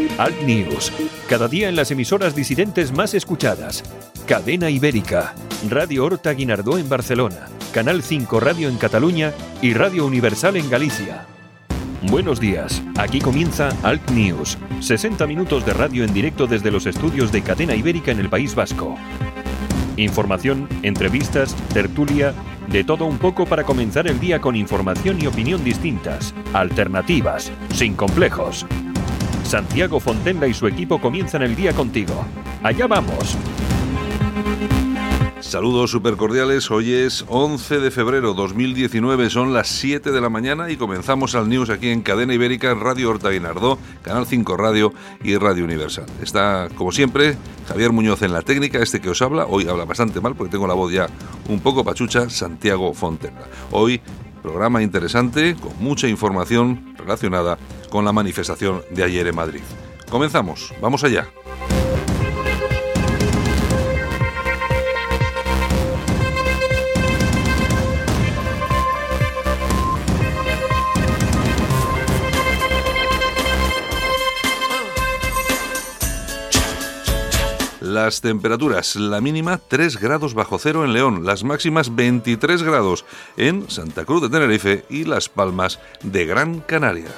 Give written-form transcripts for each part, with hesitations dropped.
Alt News, cada día en las emisoras disidentes más escuchadas. Cadena Ibérica, Radio Horta Guinardó en Barcelona, Canal 5 Radio en Cataluña y Radio Universal en Galicia. Buenos días, aquí comienza Alt News, 60 minutos de radio en directo desde los estudios de Cadena Ibérica en el País Vasco. Información, entrevistas, tertulia, de todo un poco para comenzar el día con información y opinión distintas, alternativas, sin complejos. Santiago Fontenla y su equipo comienzan el día contigo. ¡Allá vamos! Saludos supercordiales, hoy es 11 de febrero 2019, son las 7 de la mañana y comenzamos Alt News aquí en Cadena Ibérica, Radio Horta Guinardó, Canal 5 Radio y Radio Universal. Está, como siempre, Javier Muñoz en la técnica, que os habla, hoy habla bastante mal porque tengo la voz ya un poco pachucha, Santiago Fontenla. Hoy, programa interesante, con mucha información relacionada con la manifestación de ayer en Madrid. Comenzamos, vamos allá. Las temperaturas, la mínima 3 grados bajo cero en León, las máximas 23 grados en Santa Cruz de Tenerife y Las Palmas de Gran Canaria.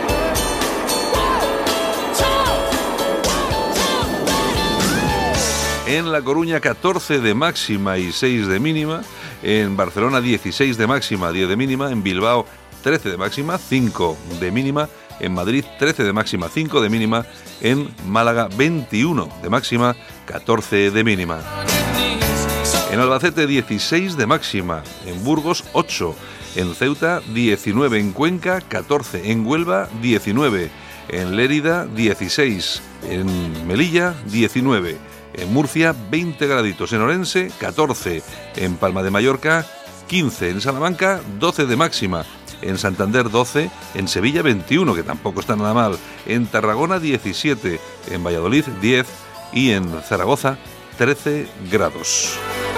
En La Coruña 14 de máxima y 6 de mínima, en Barcelona 16 de máxima, 10 de mínima, en Bilbao 13 de máxima, 5 de mínima, en Madrid 13 de máxima, 5 de mínima, en Málaga 21 de máxima, 14 de mínima. En Albacete 16 de máxima, en Burgos 8, en Ceuta 19, en Cuenca 14, en Huelva 19, en Lérida 16, en Melilla 19, en Murcia 20 graditos, en Orense 14, en Palma de Mallorca 15, en Salamanca 12 de máxima, en Santander 12, en Sevilla 21, que tampoco está nada mal, en Tarragona 17, en Valladolid 10 y en Zaragoza 13 grados.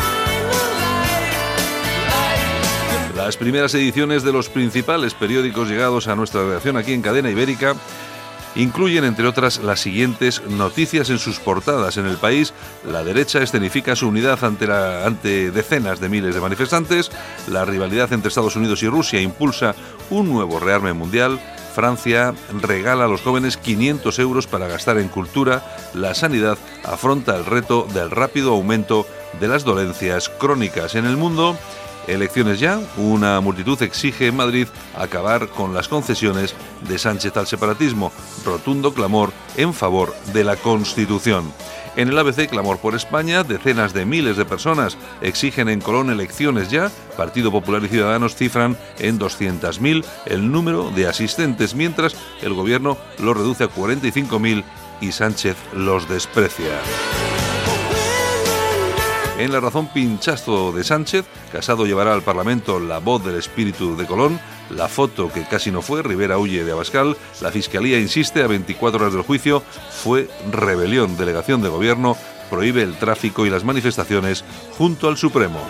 Las primeras ediciones de los principales periódicos llegados a nuestra redacción aquí en Cadena Ibérica incluyen, entre otras, las siguientes noticias en sus portadas. En El País, la derecha escenifica su unidad ante decenas de miles de manifestantes. La rivalidad entre Estados Unidos y Rusia impulsa un nuevo rearme mundial. Francia regala a los jóvenes 500 euros para gastar en cultura. La sanidad afronta el reto del rápido aumento de las dolencias crónicas. En El Mundo, elecciones ya, una multitud exige en Madrid acabar con las concesiones de Sánchez al separatismo, rotundo clamor en favor de la Constitución. En el ABC, clamor por España, decenas de miles de personas exigen en Colón elecciones ya, Partido Popular y Ciudadanos cifran en 200.000 el número de asistentes, mientras el gobierno lo reduce a 45.000 y Sánchez los desprecia. En La Razón, pinchazo de Sánchez, Casado llevará al Parlamento la voz del espíritu de Colón, la foto que casi no fue, Rivera huye de Abascal, la Fiscalía insiste a 24 horas del juicio, fue rebelión, delegación de gobierno, prohíbe el tráfico y las manifestaciones junto al Supremo.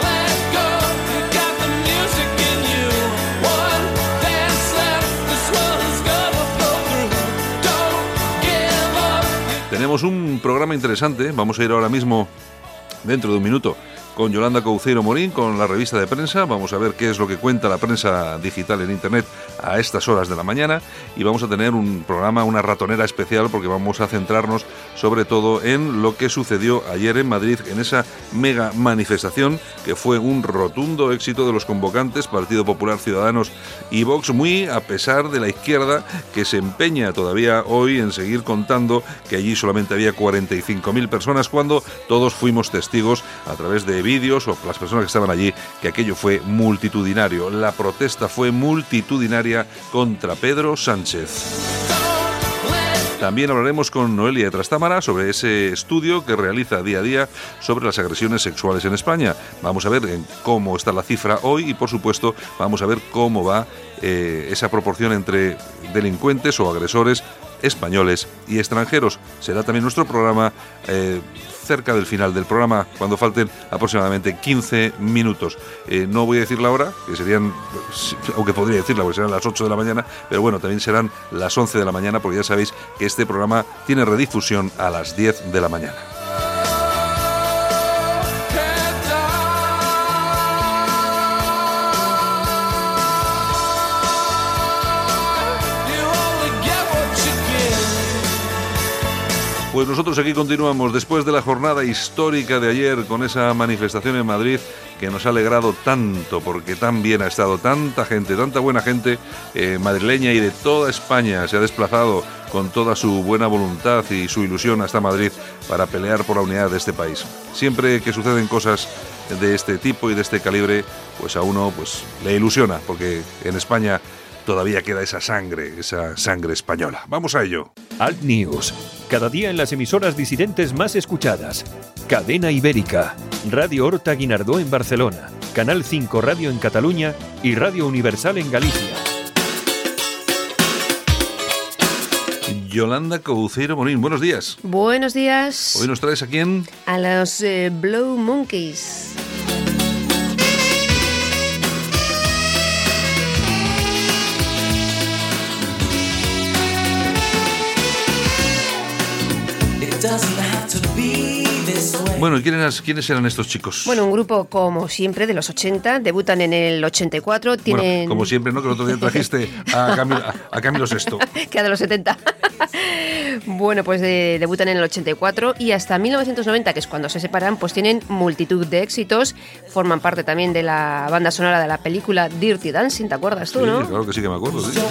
Tenemos un programa interesante, vamos a ir ahora mismo, dentro de un minuto, con Yolanda Couceiro Morín, con la revista de prensa. Vamos a ver qué es lo que cuenta la prensa digital en Internet a estas horas de la mañana, y vamos a tener un programa, una ratonera especial, porque vamos a centrarnos sobre todo en lo que sucedió ayer en Madrid, en esa mega manifestación que fue un rotundo éxito de los convocantes, Partido Popular, Ciudadanos y Vox, muy a pesar de la izquierda, que se empeña todavía hoy en seguir contando que allí solamente había 45.000 personas, cuando todos fuimos testigos a través de vídeos o las personas que estaban allí, que aquello fue multitudinario. La protesta fue multitudinaria contra Pedro Sánchez. También hablaremos con Noelia de Trastámara sobre ese estudio que realiza día a día sobre las agresiones sexuales en España. Vamos a ver cómo está la cifra hoy y, por supuesto, vamos a ver cómo va esa proporción entre delincuentes o agresores españoles y extranjeros. Será también nuestro programa cerca del final del programa, cuando falten aproximadamente 15 minutos. No voy a decir la hora, que serían, aunque podría decirla, porque serán las 8 de la mañana, pero bueno, también serán las 11 de la mañana, porque ya sabéis que este programa tiene redifusión a las 10 de la mañana. Pues nosotros aquí continuamos después de la jornada histórica de ayer con esa manifestación en Madrid que nos ha alegrado tanto, porque tan bien ha estado, tanta gente, tanta buena gente madrileña y de toda España se ha desplazado con toda su buena voluntad y su ilusión hasta Madrid para pelear por la unidad de este país. Siempre que suceden cosas de este tipo y de este calibre, pues a uno pues le ilusiona, porque en España todavía queda esa sangre española. Vamos a ello. Alt News, cada día en las emisoras disidentes más escuchadas. Cadena Ibérica, Radio Horta Guinardó en Barcelona, Canal 5 Radio en Cataluña y Radio Universal en Galicia. Yolanda Couceiro Morín, buenos días. Buenos días. Hoy nos traes ¿a quién? A los Blow Monkeys. Bueno, ¿y quiénes eran estos chicos? Bueno, un grupo como siempre de los 80, debutan en el 84, tienen... Bueno, como siempre, ¿no? Que el otro día trajiste a Camilo VI. Que de los 70. Bueno, pues debutan en el 84 y hasta 1990, que es cuando se separan, pues tienen multitud de éxitos. Forman parte también de la banda sonora de la película Dirty Dancing, ¿te acuerdas tú, no? Sí, claro que sí que me acuerdo, sí.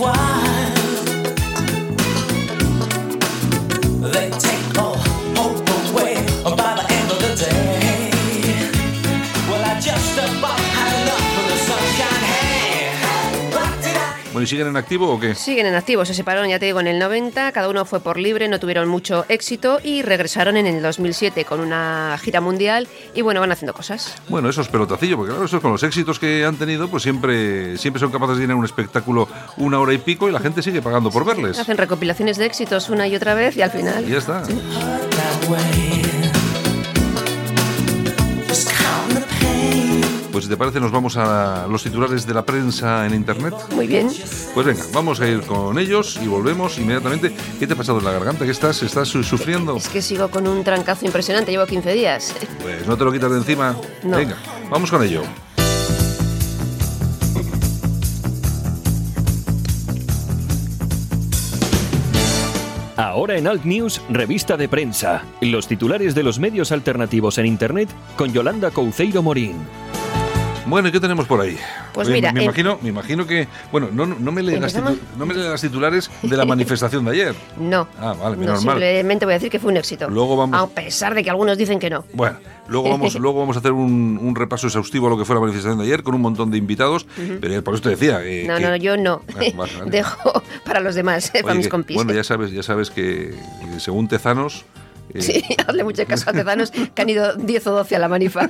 Bueno, ¿y siguen en activo o qué? Siguen en activo, se separaron, ya te digo, en el 90, cada uno fue por libre, no tuvieron mucho éxito y regresaron en el 2007 con una gira mundial y bueno, van haciendo cosas. Bueno, eso es pelotacillo, porque claro, eso con los éxitos que han tenido, pues siempre son capaces de llenar un espectáculo 1 hora y pico y la gente sigue pagando por verles. Hacen recopilaciones de éxitos una y otra vez y al final... Y ya está. Sí. Pues si te parece nos vamos a los titulares de la prensa en internet. Muy bien. Pues venga, vamos a ir con ellos y volvemos inmediatamente. ¿Qué te ha pasado en la garganta? ¿Qué estás sufriendo? Es que sigo con un trancazo impresionante, llevo 15 días. Pues no te lo quitas de encima. No. Venga, vamos con ello. Ahora en Alt News, revista de prensa. Los titulares de los medios alternativos en internet con Yolanda Couceiro Morín. Bueno, ¿y qué tenemos por ahí? Pues mira, me imagino que... Bueno, no me lee las titulares de la manifestación de ayer. No. Ah, vale, no, normal. Simplemente voy a decir que fue un éxito. Luego vamos... A pesar de que algunos dicen que no. Bueno, luego vamos a hacer un repaso exhaustivo a lo que fue la manifestación de ayer con un montón de invitados, pero por eso te decía... No, yo no. Vale. Dejo para los demás, para mis compis. Bueno, ya sabes que según Tezanos... Sí, hazle mucho caso a Tezanos, que han ido 10 o 12 a la manifa.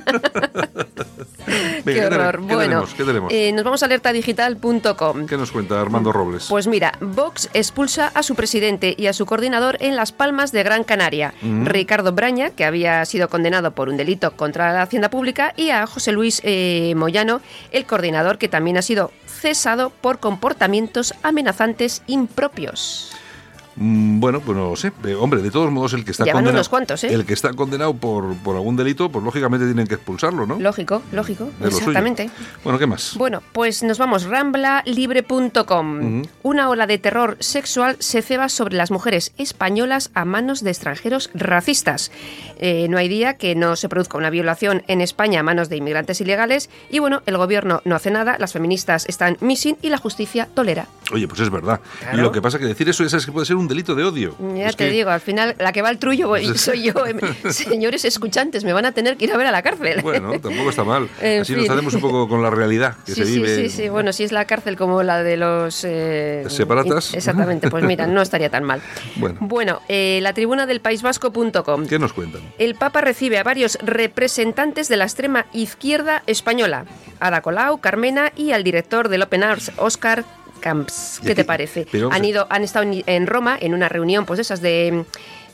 Qué horror. ¿Qué tenemos? Nos vamos a alertadigital.com. ¿Qué nos cuenta Armando Robles? Pues mira, Vox expulsa a su presidente y a su coordinador en Las Palmas de Gran Canaria. Ricardo Braña, que había sido condenado por un delito contra la hacienda pública, y a José Luis Moyano, el coordinador, que también ha sido cesado por comportamientos amenazantes impropios. Bueno, pues no lo sé. Hombre, de todos modos, el que está condenado, unos cuantos, el que está condenado por algún delito, pues lógicamente tienen que expulsarlo, ¿no? Lógico, exactamente. Bueno, ¿qué más? Bueno, pues nos vamos, ramblalibre.com. Una ola de terror sexual se ceba sobre las mujeres españolas a manos de extranjeros racistas. No hay día que no se produzca una violación en España a manos de inmigrantes ilegales y bueno, el gobierno no hace nada, las feministas están missing y la justicia tolera. Oye, pues es verdad. Claro. Y lo que pasa es que decir eso, ya sabes que puede ser un delito de odio. Ya te digo, al final la que va al trullo soy yo. Señores escuchantes, me van a tener que ir a ver a la cárcel. Bueno, tampoco está mal. Así nos hacemos un poco con la realidad que se vive. Sí. Bueno, si es la cárcel como la de los... separatas. Exactamente, pues mira, no estaría tan mal. Bueno, la tribuna del País Vasco.com. ¿Qué nos cuentan? El Papa recibe a varios representantes de la extrema izquierda española. Ada Colau, Carmena y al director del Open Arts, Óscar Camps. ¿Qué te parece? Han estado en Roma en una reunión, pues esas de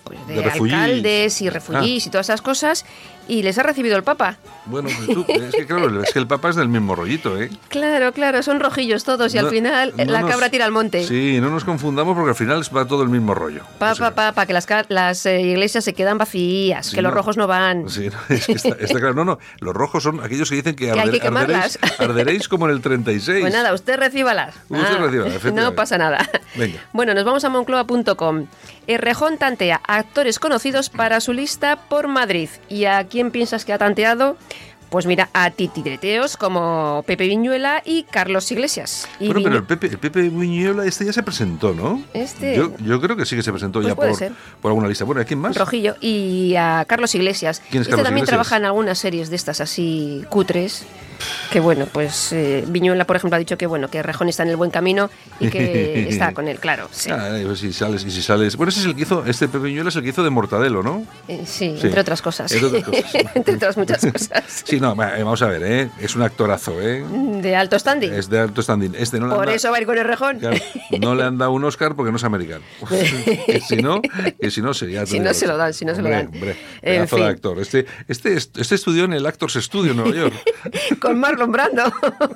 pues, de refugiés. alcaldes y refugiés y todas esas cosas, y les ha recibido el Papa. Bueno, pues tú, es que claro, es que el Papa es del mismo rollito, ¿eh? Claro, son rojillos todos y al final la cabra tira al monte. Sí, no nos confundamos porque al final va todo el mismo rollo. Que las iglesias se quedan vacías, sí, que los rojos no van. Sí, es que está claro. No, los rojos son aquellos que dicen que, hay que quemarlas. Arderéis como en el 36. Pues nada, usted recíbalas. No pasa nada. Venga. Bueno, nos vamos a moncloa.com. Errejón tantea actores conocidos para su lista por Madrid. ¿Y a quién piensas que ha tanteado? Pues mira, a titireteos como Pepe Viñuela y Carlos Iglesias. Bueno, pero el Pepe Viñuela ya se presentó, ¿no? Yo creo que sí que se presentó pues ya por alguna lista. Bueno, ¿a quién más? Rojillo y a Carlos Iglesias. ¿Quién es Carlos también Iglesias? Trabaja en algunas series de estas así cutres. Que bueno, pues Viñuela, por ejemplo, ha dicho que bueno, que Errejón está en el buen camino y que está con él, claro. Sí. Pues si sales. Bueno, ese es el que hizo, este Pepe Viñuela es el que hizo de Mortadelo, ¿no? Sí, entre otras cosas. Entre otras muchas cosas. Sí, no, vamos a ver, es un actorazo, De alto standing. Es de alto standing. Por eso va a ir con Errejón. Claro, no le han dado un Oscar porque no es americano. que si no sería... Si no se lo dan. Hombre, pedazo de actor. Este estudió en el Actors Studio en Nueva York. Con Marlon Brando.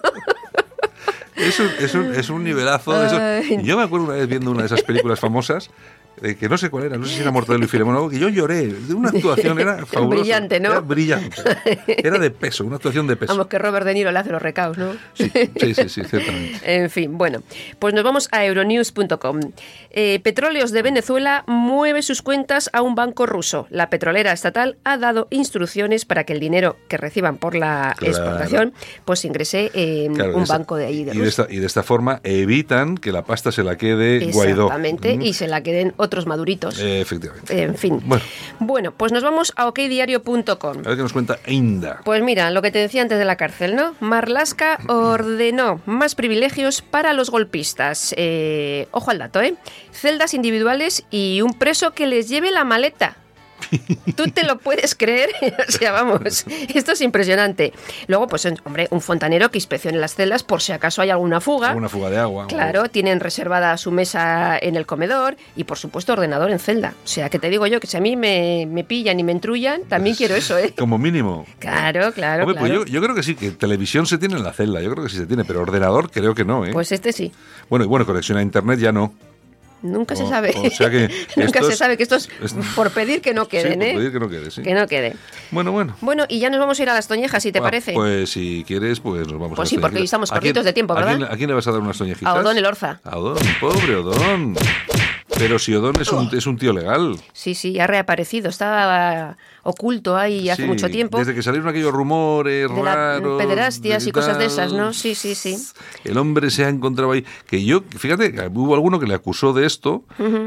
Es un nivelazo. Yo me acuerdo una vez viendo una de esas películas famosas, que no sé cuál era, no sé si era Mortadelo y Filemón, que yo lloré. De una actuación, era fabulosa. Brillante, ¿no? Era brillante. Era de peso, una actuación de peso. Vamos, que Robert De Niro le hace los recaos, ¿no? Sí, ciertamente. En fin, bueno, pues nos vamos a euronews.com. Petróleos de Venezuela mueve sus cuentas a un banco ruso. La petrolera estatal ha dado instrucciones para que el dinero que reciban por la exportación pues ingrese en un banco de ahí de Rusia. Y de esta forma evitan que la pasta se la quede Guaidó. Exactamente, y se la queden otros maduritos. Efectivamente. En fin. Bueno, pues nos vamos a okdiario.com. A ver qué nos cuenta Inda. Pues mira, lo que te decía antes de la cárcel, ¿no? Marlaska ordenó más privilegios para los golpistas. Ojo al dato, celdas individuales y un preso que les lleve la maleta. ¿Tú te lo puedes creer? O sea, vamos, esto es impresionante. Luego, pues, hombre, un fontanero que inspeccione las celdas por si acaso hay alguna fuga. Alguna fuga de agua. Claro, tienen reservada su mesa en el comedor y, por supuesto, ordenador en celda. O sea, que te digo yo que si a mí me pillan y me entrullan, también quiero eso, Como mínimo. Claro. Hombre, pues yo creo que sí, que televisión se tiene en la celda, yo creo que sí se tiene, pero ordenador creo que no, Pues este sí. Bueno, conexión a internet ya no. Nunca se sabe. O sea que Nunca se sabe que esto es por pedir que no queden, por pedir que no quede, sí. Que no quede. Bueno. Bueno, y ya nos vamos a ir a las toñejas, si te parece. Pues si quieres, pues nos vamos a las Pues sí, porque hoy estamos cortitos de tiempo, ¿verdad? ¿A quién le vas a dar unas toñejitas? A Odón Elorza. A Odón, pobre Odón. Pero si Odón es un tío legal. Sí, ha reaparecido. Estaba oculto ahí hace mucho tiempo. Desde que salieron aquellos rumores raros. Pederastias y cosas de esas, ¿no? Sí. El hombre se ha encontrado ahí. Que fíjate, hubo alguno que le acusó de esto.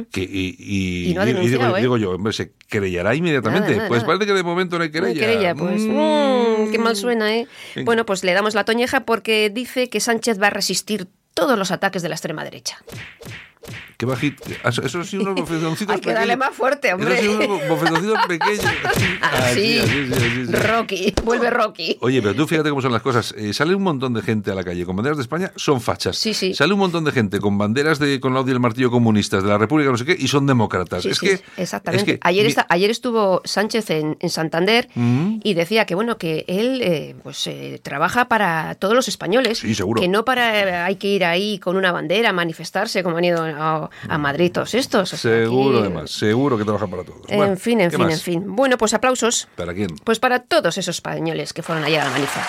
Y no ha denunciado, digo yo, hombre, se querellará inmediatamente. Nada. Parece que de momento no hay querella. No hay querella, pues. Qué mal suena, Bueno, pues le damos la toñeja porque dice que Sánchez va a resistir todos los ataques de la extrema derecha. Qué bajito. Eso sí, unos bofetoncitos pequeños. Hay que darle más fuerte, hombre. Eso sí, unos bofetoncitos pequeños. Así. Rocky, vuelve Rocky. Oye, pero tú fíjate cómo son las cosas. Sale un montón de gente a la calle con banderas de España, son fachas. Sí. Sale un montón de gente con banderas con la Audi y el martillo comunistas de la República, no sé qué, y son demócratas. Exactamente. Ayer estuvo Sánchez en Santander y decía que bueno, que él trabaja para todos los españoles. Sí, seguro. Que no hay que ir ahí con una bandera a manifestarse como han ido a Madrid todos estos. Seguro, además, seguro que trabajan para todos. En fin. Bueno, pues aplausos. ¿Para quién? Pues para todos esos españoles que fueron ayer a la manifa.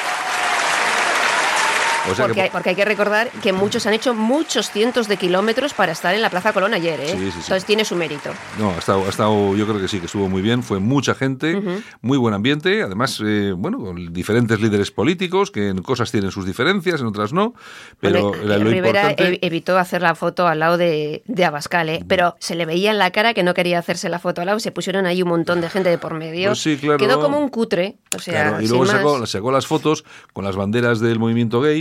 O sea porque hay que recordar que muchos han hecho muchos cientos de kilómetros para estar en la Plaza Colón ayer, Sí. Entonces tiene su mérito. No, ha estado, yo creo que sí, que estuvo muy bien, fue mucha gente, muy buen ambiente, además, con diferentes líderes políticos, que en cosas tienen sus diferencias, en otras no, pero lo Rivera importante... evitó hacer la foto al lado de Abascal, pero se le veía en la cara que no quería hacerse la foto al lado, se pusieron ahí un montón de gente de por medio, pues sí, claro. Quedó como un cutre, y luego sacó las fotos con las banderas del movimiento gay,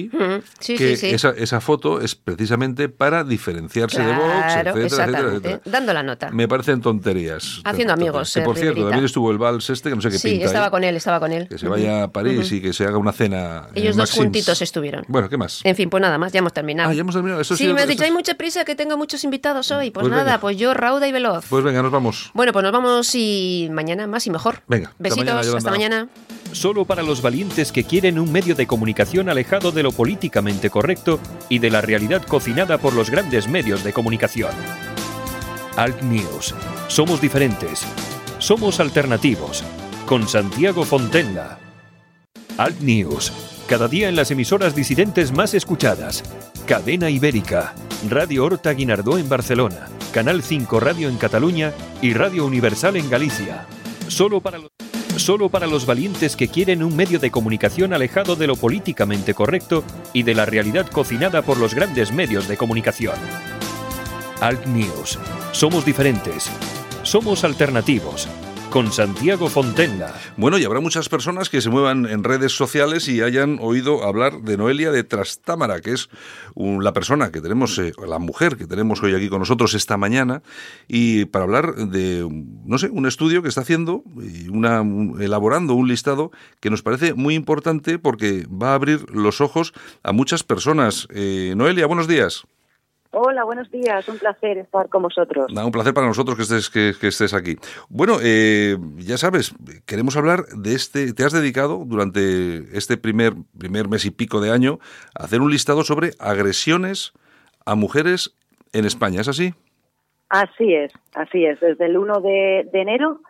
Sí, que sí, sí. esa foto es precisamente para diferenciarse de Vox, etcétera, exactamente. etcétera. Dando la nota. Me parecen tonterías. Haciendo amigos, Que por cierto, Riverita. también estuvo el vals que no sé qué Sí, pinta estaba ahí. con él. Que se vaya a París y que se haga una cena. Ellos dos Maxim's. juntitos estuvieron. Bueno, ¿qué más? En fin, pues nada más, ya hemos terminado. Ya hemos terminado. Eso Sí, sí, me has eso dicho, es- hay mucha prisa, que tengo muchos invitados hoy. Pues Pues nada, venga. pues yo rauda y veloz. Pues venga, nos vamos. Bueno, pues nos vamos y mañana más y mejor. Venga, hasta Besitos, mañana, Yolanda. hasta mañana. Solo para los valientes que quieren un medio de comunicación alejado de lo políticamente correcto y de la realidad cocinada por los grandes medios de comunicación. Alt News. Somos diferentes. Somos alternativos. Con Santiago Fontenla. Alt News. Cada día en las emisoras disidentes más escuchadas. Cadena Ibérica. Radio Horta Guinardó en Barcelona. Canal 5 Radio en Cataluña y Radio Universal en Galicia. Solo para los valientes que quieren un medio de comunicación alejado de lo políticamente correcto y de la realidad cocinada por los grandes medios de comunicación. Alt News. Somos diferentes. Somos alternativos. Con Santiago Fontenla. Bueno, y habrá muchas personas que se muevan en redes sociales y hayan oído hablar de Noelia de Trastámara, que es la persona que tenemos, la mujer que tenemos hoy aquí con nosotros esta mañana, y para hablar de, no sé, un estudio que está haciendo y elaborando un listado que nos parece muy importante porque va a abrir los ojos a muchas personas. Noelia, buenos días. Hola, buenos días. Un placer estar con vosotros. Un placer para nosotros que estés aquí. Bueno, ya sabes, queremos hablar de te has dedicado durante este primer mes y pico de año a hacer un listado sobre agresiones a mujeres en España, ¿es así? Así es. Desde el 1 de enero,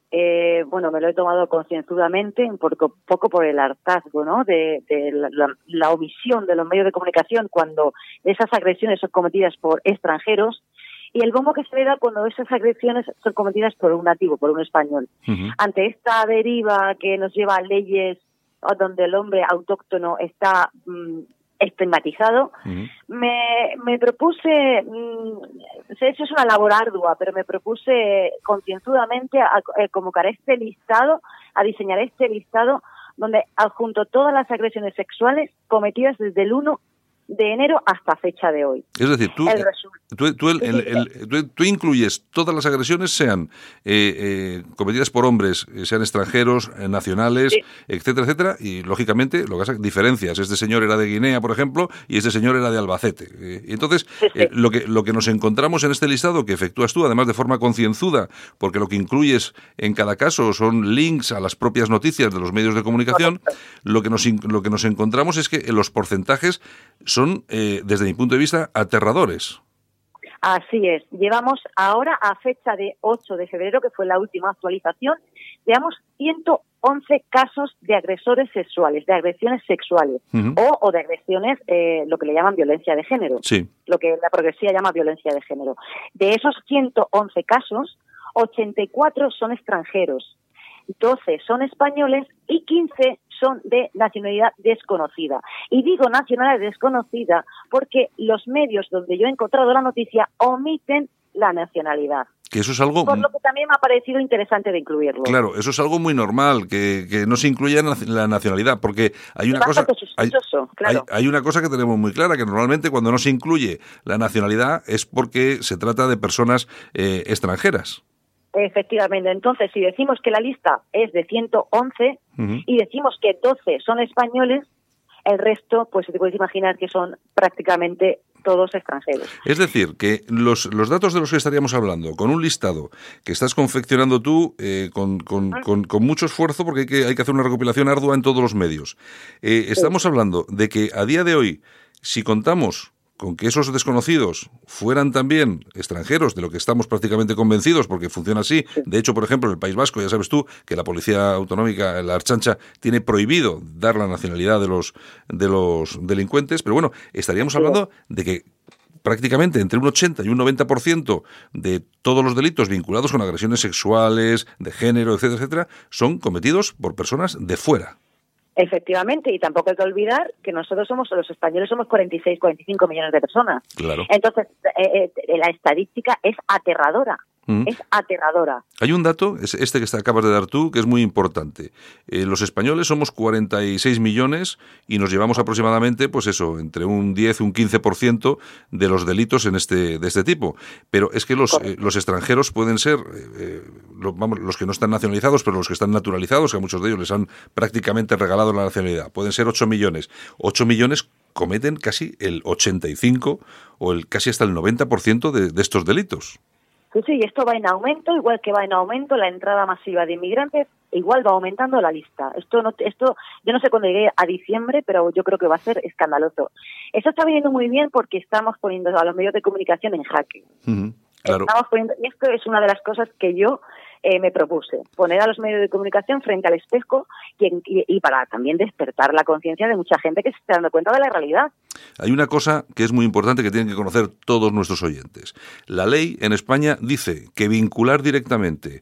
me lo he tomado concienzudamente, un poco por el hartazgo, ¿no? de la omisión de los medios de comunicación cuando esas agresiones son cometidas por extranjeros y el bombo que se le da cuando esas agresiones son cometidas por un nativo, por un español. Uh-huh. Ante esta deriva que nos lleva a leyes donde el hombre autóctono está estigmatizado, me propuse, eso es una labor ardua, pero me propuse concienzudamente a convocar este listado, a diseñar este listado donde adjunto todas las agresiones sexuales cometidas desde el 1 de enero hasta fecha de hoy. Es decir, tú incluyes todas las agresiones, sean cometidas por hombres, sean extranjeros, nacionales, sí, etcétera, etcétera, y lógicamente lo que pasa diferencias. Este señor era de Guinea, por ejemplo, y este señor era de Albacete. Y entonces, sí. Lo que nos encontramos en este listado que efectúas tú, además de forma concienzuda, porque lo que incluyes en cada caso son links a las propias noticias de los medios de comunicación, lo que nos encontramos es que los porcentajes son, desde mi punto de vista, aterradores. Así es. Llevamos ahora, a fecha de 8 de febrero, que fue la última actualización, llevamos 111 casos de agresores sexuales, de agresiones sexuales, uh-huh, o de agresiones, lo que le llaman violencia de género, sí, lo que la progresía llama violencia de género. De esos 111 casos, 84 son extranjeros, 12 son españoles y 15 son de nacionalidad desconocida. Y digo nacionalidad desconocida porque los medios donde yo he encontrado la noticia omiten la nacionalidad. Que eso es algo... Por lo que también me ha parecido interesante de incluirlo. Claro, eso es algo muy normal, que no se incluya la nacionalidad, porque hay una cosa... Claro. Hay una cosa que tenemos muy clara, que normalmente cuando no se incluye la nacionalidad es porque se trata de personas extranjeras. Efectivamente. Entonces, si decimos que la lista es de 111 uh-huh, y decimos que 12 son españoles, el resto, pues te puedes imaginar que son prácticamente todos extranjeros. Es decir, que los datos de los que estaríamos hablando, con un listado que estás confeccionando tú con mucho esfuerzo, porque hay que hacer una recopilación ardua en todos los medios, estamos hablando de que a día de hoy, si contamos con que esos desconocidos fueran también extranjeros, de lo que estamos prácticamente convencidos, porque funciona así. De hecho, por ejemplo, en el País Vasco, ya sabes tú, que la Policía Autonómica, la Ertzaintza, tiene prohibido dar la nacionalidad de los delincuentes, pero bueno, estaríamos hablando de que prácticamente entre un 80 y un 90% de todos los delitos vinculados con agresiones sexuales, de género, etcétera, etcétera, son cometidos por personas de fuera. Efectivamente, y tampoco hay que olvidar que nosotros los españoles somos 45 millones de personas. Claro. Entonces, la estadística es aterradora. Es aterradora. Hay un dato, es este que acabas de dar tú, que es muy importante. Los españoles somos 46 millones y nos llevamos aproximadamente, pues eso, entre un 10 y un 15% de los delitos de este tipo. Pero es que los extranjeros pueden ser, los que no están nacionalizados, pero los que están naturalizados, que a muchos de ellos les han prácticamente regalado la nacionalidad, pueden ser 8 millones. 8 millones cometen casi el 85 o casi hasta el 90% de estos delitos. Sí, esto va en aumento, igual que va en aumento la entrada masiva de inmigrantes, igual va aumentando la lista. Esto yo no sé cuándo llegue a diciembre, pero yo creo que va a ser escandaloso. Eso está viniendo muy bien porque estamos poniendo a los medios de comunicación en jaque. Claro. Y esto es una de las cosas que yo me propuse, poner a los medios de comunicación frente al espejo y para también despertar la conciencia de mucha gente que se está dando cuenta de la realidad. Hay una cosa que es muy importante que tienen que conocer todos nuestros oyentes. La ley en España dice que vincular directamente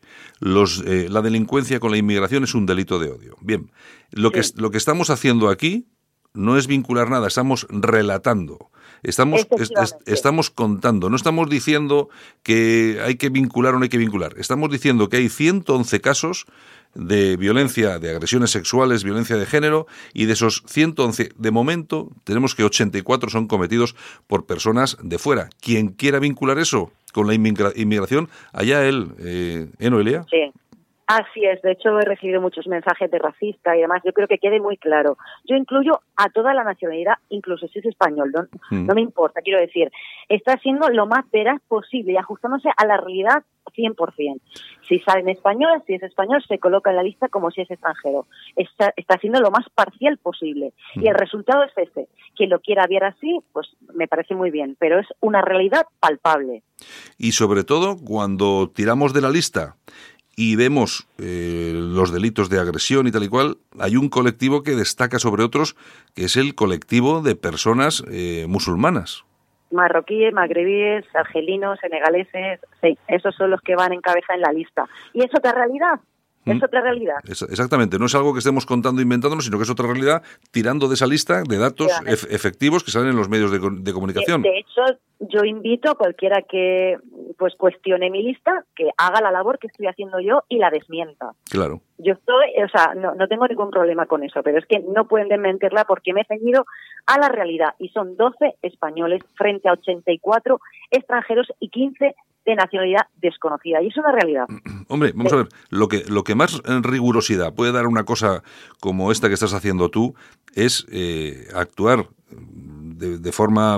la delincuencia con la inmigración es un delito de odio. Bien, lo que estamos haciendo aquí no es vincular nada, estamos relatando. Estamos contando, no estamos diciendo que hay que vincular o no hay que vincular. Estamos diciendo que hay 111 casos de violencia, de agresiones sexuales, violencia de género, y de esos 111, de momento, tenemos que 84 son cometidos por personas de fuera. Quien quiera vincular eso con la inmigración, allá él, Noelia. Sí. Así es, de hecho he recibido muchos mensajes de racista y demás, yo creo que quede muy claro. Yo incluyo a toda la nacionalidad, incluso si es español, no me importa, quiero decir, está siendo lo más veraz posible y ajustándose a la realidad 100%. Si sale en español, si es español, se coloca en la lista como si es extranjero. Está siendo lo más parcial posible. Y el resultado es ese. Quien lo quiera ver así, pues me parece muy bien, pero es una realidad palpable. Y sobre todo, cuando tiramos de la lista y vemos los delitos de agresión y tal y cual, hay un colectivo que destaca sobre otros, que es el colectivo de personas musulmanas. Marroquíes, magrebíes, argelinos, senegaleses, sí, esos son los que van en cabeza en la lista. Y es otra realidad. Es otra realidad. Exactamente, no es algo que estemos contando e inventándonos, sino que es otra realidad tirando de esa lista de datos efectivos que salen en los medios de comunicación. De hecho, yo invito a cualquiera que pues cuestione mi lista, que haga la labor que estoy haciendo yo y la desmienta. Claro. Yo no tengo ningún problema con eso, pero es que no pueden desmentirla porque me he ceñido a la realidad y son 12 españoles frente a 84 extranjeros y 15 de nacionalidad desconocida, y es una realidad. Hombre, vamos a ver, lo que más rigurosidad puede dar una cosa como esta que estás haciendo tú es actuar de forma,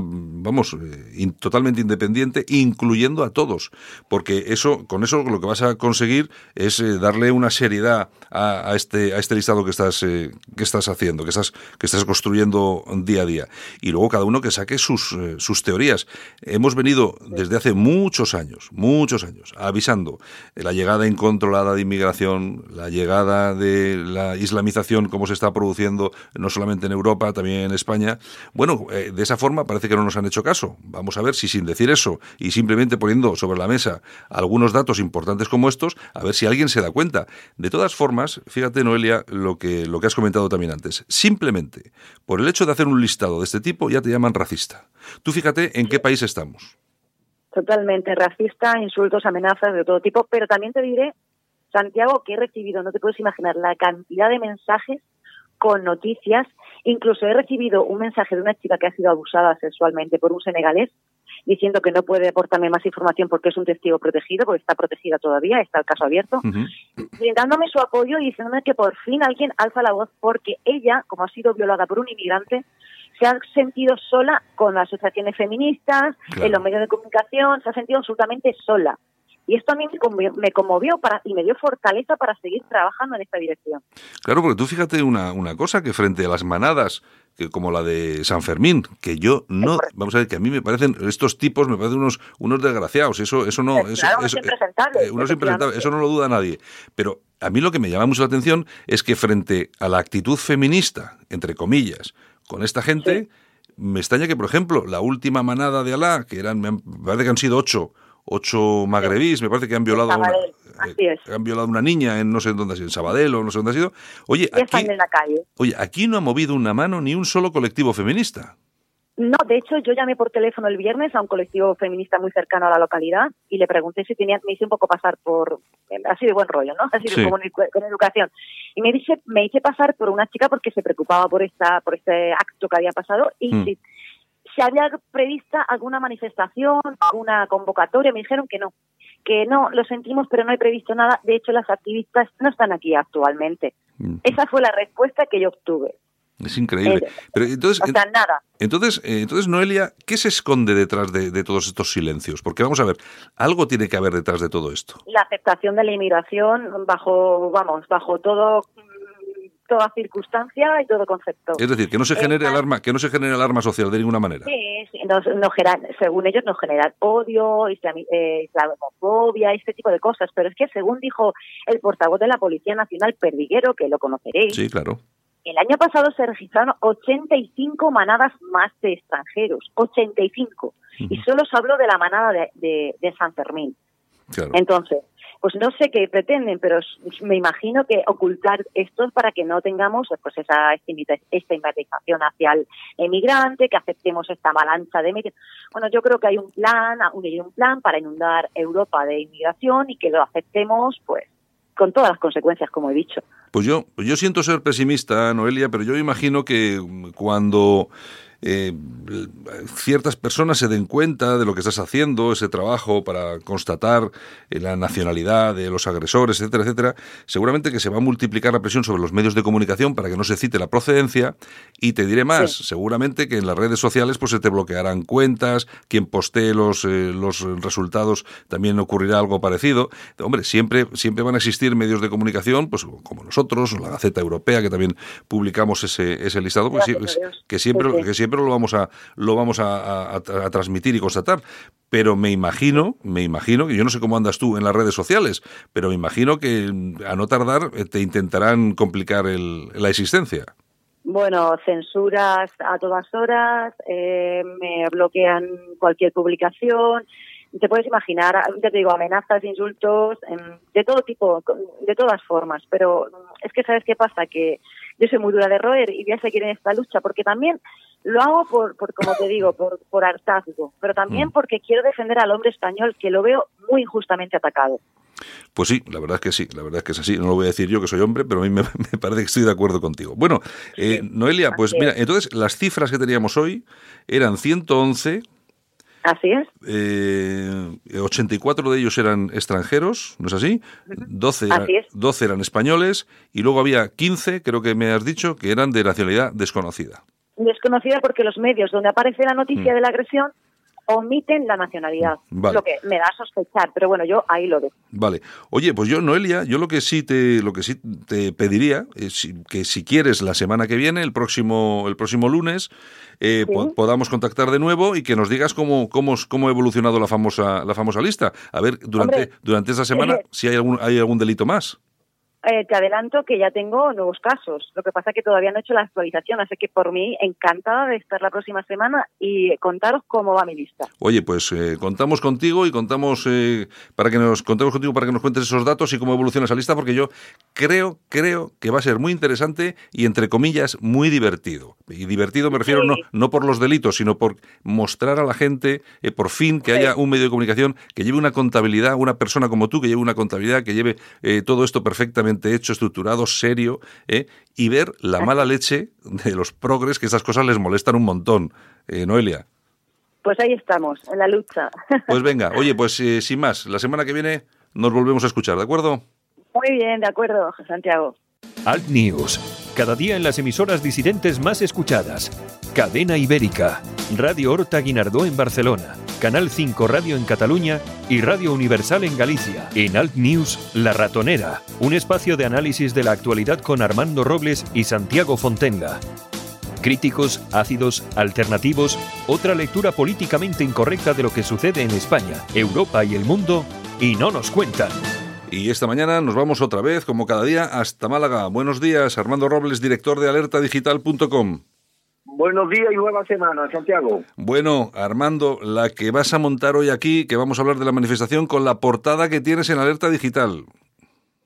totalmente independiente, incluyendo a todos, porque con eso lo que vas a conseguir es darle una seriedad a este listado que estás haciendo, que estás construyendo día a día, y luego cada uno que saque sus teorías. Hemos venido desde hace muchos años, avisando de la llegada incontrolada de inmigración, la llegada de la islamización, como se está produciendo no solamente en Europa, también en España. Bueno, de esa forma parece que no nos han hecho caso. Vamos a ver si sin decir eso y simplemente poniendo sobre la mesa algunos datos importantes como estos, a ver si alguien se da cuenta. De todas formas, fíjate, Noelia, lo que has comentado también antes. Simplemente por el hecho de hacer un listado de este tipo ya te llaman racista. Tú fíjate en qué país estamos. Totalmente racista, insultos, amenazas de todo tipo, pero también te diré, Santiago, que he recibido, no te puedes imaginar, la cantidad de mensajes con noticias. Incluso he recibido un mensaje de una chica que ha sido abusada sexualmente por un senegalés, diciendo que no puede aportarme más información porque es un testigo protegido, porque está protegida todavía, está el caso abierto, brindándome su apoyo y diciéndome que por fin alguien alza la voz, porque ella, como ha sido violada por un inmigrante, se ha sentido sola con las asociaciones feministas, en los medios de comunicación, se ha sentido absolutamente sola. Y esto a mí me conmovió y me dio fortaleza para seguir trabajando en esta dirección. Claro, porque tú fíjate una cosa, que frente a las manadas, que como la de San Fermín, que yo no, vamos a ver, que a mí me parecen, estos tipos me parecen unos desgraciados, eso no, uno es impresentable, eso no lo duda nadie. Pero a mí lo que me llama mucho la atención es que frente a la actitud feminista, entre comillas, con esta gente, me extraña que, por ejemplo, la última manada de Alá, me parece que han sido 8 magrebís, me parece que han violado a una niña en no sé dónde ha sido, en Sabadell o no sé dónde ha sido. Oye, están en la calle. Oye, aquí no ha movido una mano ni un solo colectivo feminista. No, de hecho, yo llamé por teléfono el viernes a un colectivo feminista muy cercano a la localidad y le pregunté si tenían, me hice un poco pasar por, así de buen rollo, ¿no? Así de como con educación. Y me hice pasar por una chica porque se preocupaba por este acto que había pasado y si había prevista alguna manifestación, alguna convocatoria. Me dijeron que no, lo sentimos, pero no hay previsto nada. De hecho, las activistas no están aquí actualmente. Esa fue la respuesta que yo obtuve. Es increíble. Pero entonces, o sea, nada. Entonces, Noelia, ¿qué se esconde detrás de todos estos silencios? Porque vamos a ver, algo tiene que haber detrás de todo esto. La aceptación de la inmigración bajo toda circunstancia y todo concepto. Es decir, que no se genere alarma social de ninguna manera. Sí, según ellos no generan odio, islamofobia, este tipo de cosas. Pero es que según dijo el portavoz de la Policía Nacional, Perdiguero, que lo conoceréis. Sí, claro. El año pasado se registraron 85 manadas más de extranjeros, 85. Y solo se habló de la manada de San Fermín. Claro. Entonces, pues no sé qué pretenden, pero me imagino que ocultar esto para que no tengamos pues esta estigmatización hacia el emigrante, que aceptemos esta avalancha de migrantes. Bueno, yo creo que hay un plan para inundar Europa de inmigración y que lo aceptemos, pues, con todas las consecuencias, como he dicho. Pues yo siento ser pesimista, Noelia, pero yo imagino que cuando ciertas personas se den cuenta de lo que estás haciendo, ese trabajo para constatar la nacionalidad de los agresores, etcétera, etcétera, seguramente que se va a multiplicar la presión sobre los medios de comunicación para que no se cite la procedencia, y te diré más, seguramente que en las redes sociales pues se te bloquearán cuentas, quien postee los resultados también ocurrirá algo parecido. Hombre, siempre van a existir medios de comunicación, pues como nosotros, la Gaceta Europea, que también publicamos ese listado, pues, que siempre lo vamos a transmitir y constatar. Pero me imagino que yo no sé cómo andas tú en las redes sociales, pero me imagino que a no tardar te intentarán complicar la existencia. Bueno, censuras a todas horas, me bloquean cualquier publicación. Te puedes imaginar, ya te digo, amenazas, insultos, de todo tipo, de todas formas. Pero es que, ¿sabes qué pasa? Que yo soy muy dura de roer y voy a seguir en esta lucha, porque también lo hago por como te digo, por hartazgo, pero también porque quiero defender al hombre español, que lo veo muy injustamente atacado. Pues sí, la verdad es que sí, la verdad es que es así. No lo voy a decir yo, que soy hombre, pero a mí me parece que estoy de acuerdo contigo. Bueno, Noelia, pues mira, entonces las cifras que teníamos hoy eran 111. Así es. 84 de ellos eran extranjeros, ¿no es así? 12 eran españoles, y luego había 15, creo que me has dicho, que eran de nacionalidad desconocida. Desconocida porque los medios donde aparece la noticia de la agresión omiten la nacionalidad, vale. Lo que me da a sospechar, pero bueno, yo ahí lo dejo. Vale. Oye, pues yo, Noelia, yo lo que sí te pediría es que si quieres la semana que viene, el próximo lunes, podamos contactar de nuevo y que nos digas cómo ha evolucionado la famosa lista. A ver, durante esta semana si hay algún delito más. Te adelanto que ya tengo nuevos casos. Lo que pasa es que todavía no he hecho la actualización, así que por mí encantada de estar la próxima semana y contaros cómo va mi lista. Oye, pues contamos contigo y contamos para que nos cuentes esos datos y cómo evoluciona esa lista, porque yo creo que va a ser muy interesante y, entre comillas, muy divertido. Y divertido me refiero no por los delitos, sino por mostrar a la gente, por fin, que haya un medio de comunicación que lleve una contabilidad, una persona como tú que lleve una contabilidad, que lleve todo esto perfectamente hecho, estructurado, serio, y ver la mala leche de los progres, que esas cosas les molestan un montón, Noelia. Pues ahí estamos, en la lucha. Pues venga, oye, pues sin más, la semana que viene nos volvemos a escuchar, ¿de acuerdo? Muy bien, de acuerdo, Santiago. Alt News, cada día en las emisoras disidentes más escuchadas. Cadena Ibérica, Radio Horta Guinardó en Barcelona, Canal 5 Radio en Cataluña y Radio Universal en Galicia. En Alt News, La Ratonera, un espacio de análisis de la actualidad con Armando Robles y Santiago Fontenga. Críticos, ácidos, alternativos, otra lectura políticamente incorrecta de lo que sucede en España, Europa y el mundo, y no nos cuentan. Y esta mañana nos vamos otra vez, como cada día, hasta Málaga. Buenos días, Armando Robles, director de alertadigital.com. Buenos días y nueva semana, Santiago. Bueno, Armando, la que vas a montar hoy aquí, que vamos a hablar de la manifestación con la portada que tienes en Alerta Digital. Sí,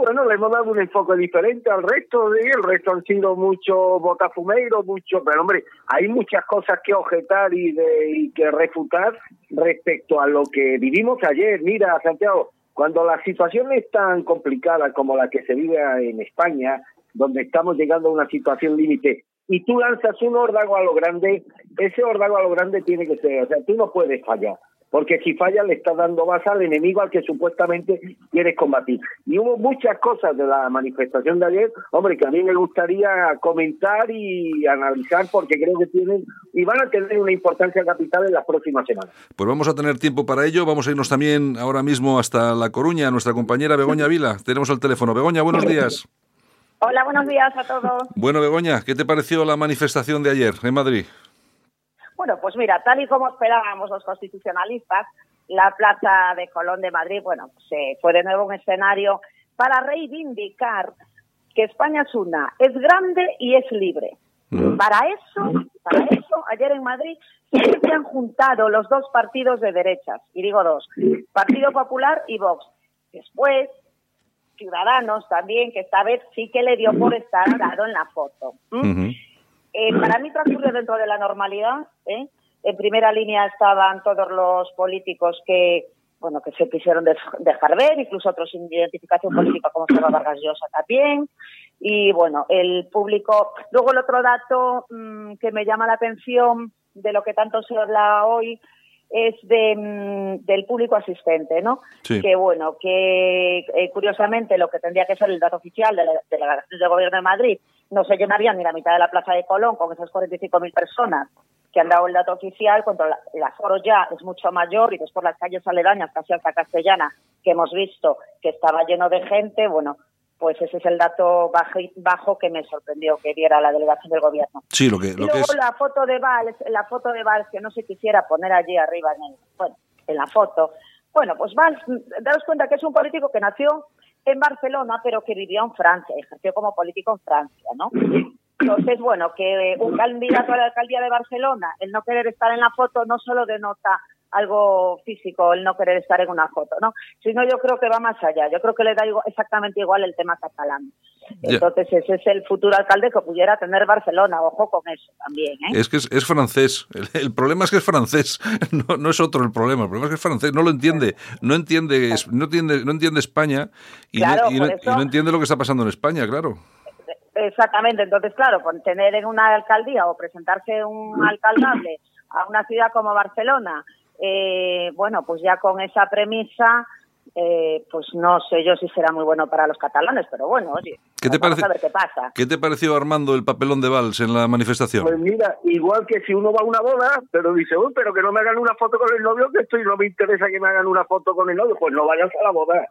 bueno, le hemos dado un enfoque diferente al resto, el resto han sido muchos botafumeros, pero hombre, hay muchas cosas que objetar y que refutar respecto a lo que vivimos ayer. Mira, Santiago, cuando la situación es tan complicada como la que se vive en España, donde estamos llegando a una situación límite, y tú lanzas un órdago a lo grande, ese órdago a lo grande tiene que ser, o sea, tú no puedes fallar. Porque si fallas le estás dando base al enemigo al que supuestamente quieres combatir. Y hubo muchas cosas de la manifestación de ayer, hombre, que a mí me gustaría comentar y analizar porque creo que tienen y van a tener una importancia capital en las próximas semanas. Pues vamos a tener tiempo para ello. Vamos a irnos también ahora mismo hasta La Coruña, nuestra compañera Begoña Vila. Tenemos el teléfono. Begoña, buenos días. Hola, buenos días a todos. Bueno, Begoña, ¿qué te pareció la manifestación de ayer en Madrid? Bueno, pues mira, tal y como esperábamos los constitucionalistas, la Plaza de Colón de Madrid, bueno, se fue de nuevo un escenario para reivindicar que España es una, es grande y es libre. Para eso, ayer en Madrid se han juntado los dos partidos de derechas, y digo dos, Partido Popular y Vox. Después, Ciudadanos también, que esta vez sí que le dio por estar al lado en la foto. Para mí transcurrió dentro de la normalidad. En primera línea estaban todos los políticos que se quisieron dejar ver, incluso otros sin identificación política como Salva Vargas Llosa también. Y bueno, el público. Luego el otro dato que me llama la atención de lo que tanto se habla hoy es del público asistente, ¿no? Sí. Que curiosamente lo que tendría que ser el dato oficial de la delegación del Gobierno de Madrid no se llenaría ni la mitad de la Plaza de Colón con esas 45.000 personas que han dado el dato oficial, cuando el aforo ya es mucho mayor y después las calles aledañas, casi hasta Castellana, que hemos visto que estaba lleno de gente, bueno, pues ese es el dato bajo que me sorprendió que diera la delegación del Gobierno. Sí, luego la foto de Valls, que no se quisiera poner allí arriba en la foto. Bueno, pues Valls, daros cuenta que es un político que nació en Barcelona, pero que vivió en Francia, ejerció como político en Francia, ¿no? Entonces, bueno, que un candidato a la alcaldía de Barcelona, el no querer estar en la foto, no solo denota algo físico, el no querer estar en una foto, ¿no? Sino yo creo que va más allá. Yo creo que le da exactamente igual el tema catalán. Entonces, ese es el futuro alcalde que pudiera tener Barcelona. Ojo con eso también, ¿eh? Es que es francés. El problema es que es francés. No es otro el problema. El problema es que es francés. No lo entiende. No entiende España y, claro, y no entiende lo que está pasando en España, claro. Exactamente. Entonces, claro, con tener en una alcaldía o presentarse un alcaldable a una ciudad como Barcelona, pues ya con esa premisa, pues no sé yo si será muy bueno para los catalanes, pero bueno, oye, vamos a ver qué pasa. ¿Qué te pareció, Armando, el papelón de Valls en la manifestación? Pues mira, igual que si uno va a una boda, pero dice, pero que no me hagan una foto con el novio, que no me interesa que me hagan una foto con el novio, pues no vayas a la boda.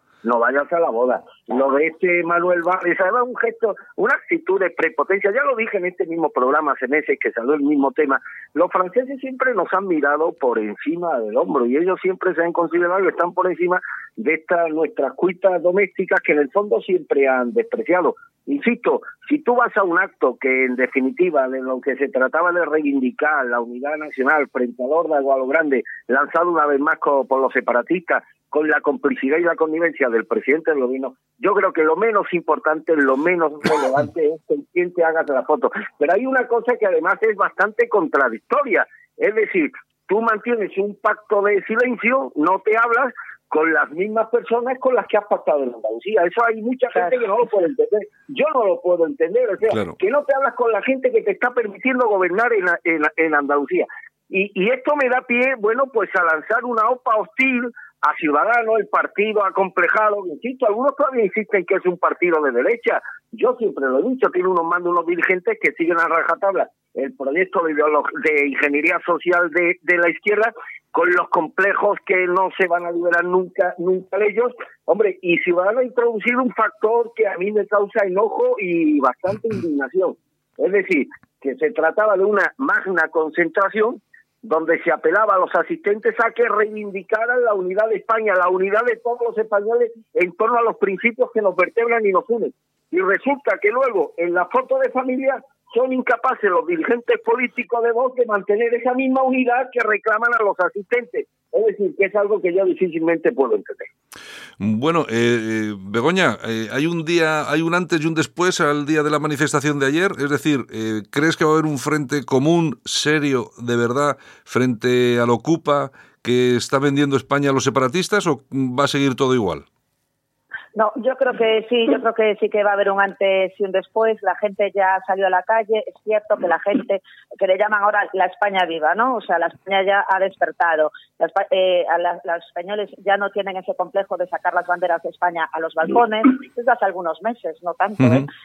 Lo de Manuel Valls, además un gesto, una actitud de prepotencia, ya lo dije en este mismo programa hace meses que salió el mismo tema. Los franceses siempre nos han mirado por encima del hombro y ellos siempre se han considerado que están por encima de estas nuestras cuitas domésticas que en el fondo siempre han despreciado. Insisto, si tú vas a un acto que en definitiva de lo que se trataba de reivindicar la unidad nacional frente al órdago a lo grande, lanzado una vez más por los separatistas, con la complicidad y la connivencia del presidente del gobierno, yo creo que lo menos importante, lo menos relevante es que quien te hagas la foto. Pero hay una cosa que además es bastante contradictoria, es decir, tú mantienes un pacto de silencio, no te hablas con las mismas personas con las que has pactado en Andalucía. Eso hay mucha gente que no lo puede entender. Yo no lo puedo entender, o sea, claro, que no te hablas con la gente que te está permitiendo gobernar en Andalucía. Y esto me da pie, pues a lanzar una OPA hostil a Ciudadanos, el partido acomplejado, insisto, algunos todavía insisten que es un partido de derecha. Yo siempre lo he dicho, tiene unos dirigentes que siguen a rajatabla el proyecto de ingeniería social de la izquierda, con los complejos que no se van a liberar nunca de ellos. Hombre, y Ciudadanos ha introducido un factor que a mí me causa enojo y bastante indignación. Es decir, que se trataba de una magna concentración donde se apelaba a los asistentes a que reivindicaran la unidad de España, la unidad de todos los españoles en torno a los principios que nos vertebran y nos unen. Y resulta que luego, en la foto de familia, son incapaces los dirigentes políticos de Vox de mantener esa misma unidad que reclaman a los asistentes. Es decir, que es algo que yo difícilmente puedo entender. Bueno, Begoña, hay un antes y un después al día de la manifestación de ayer. Es decir, ¿crees que va a haber un frente común, serio, de verdad, frente al Ocupa que está vendiendo España a los separatistas, o va a seguir todo igual? No, yo creo que sí que va a haber un antes y un después. La gente ya salió a la calle. Es cierto que la gente, que le llaman ahora la España viva, ¿no? O sea, la España ya ha despertado. Los españoles ya no tienen ese complejo de sacar las banderas de España a los balcones, desde hace algunos meses, no tanto,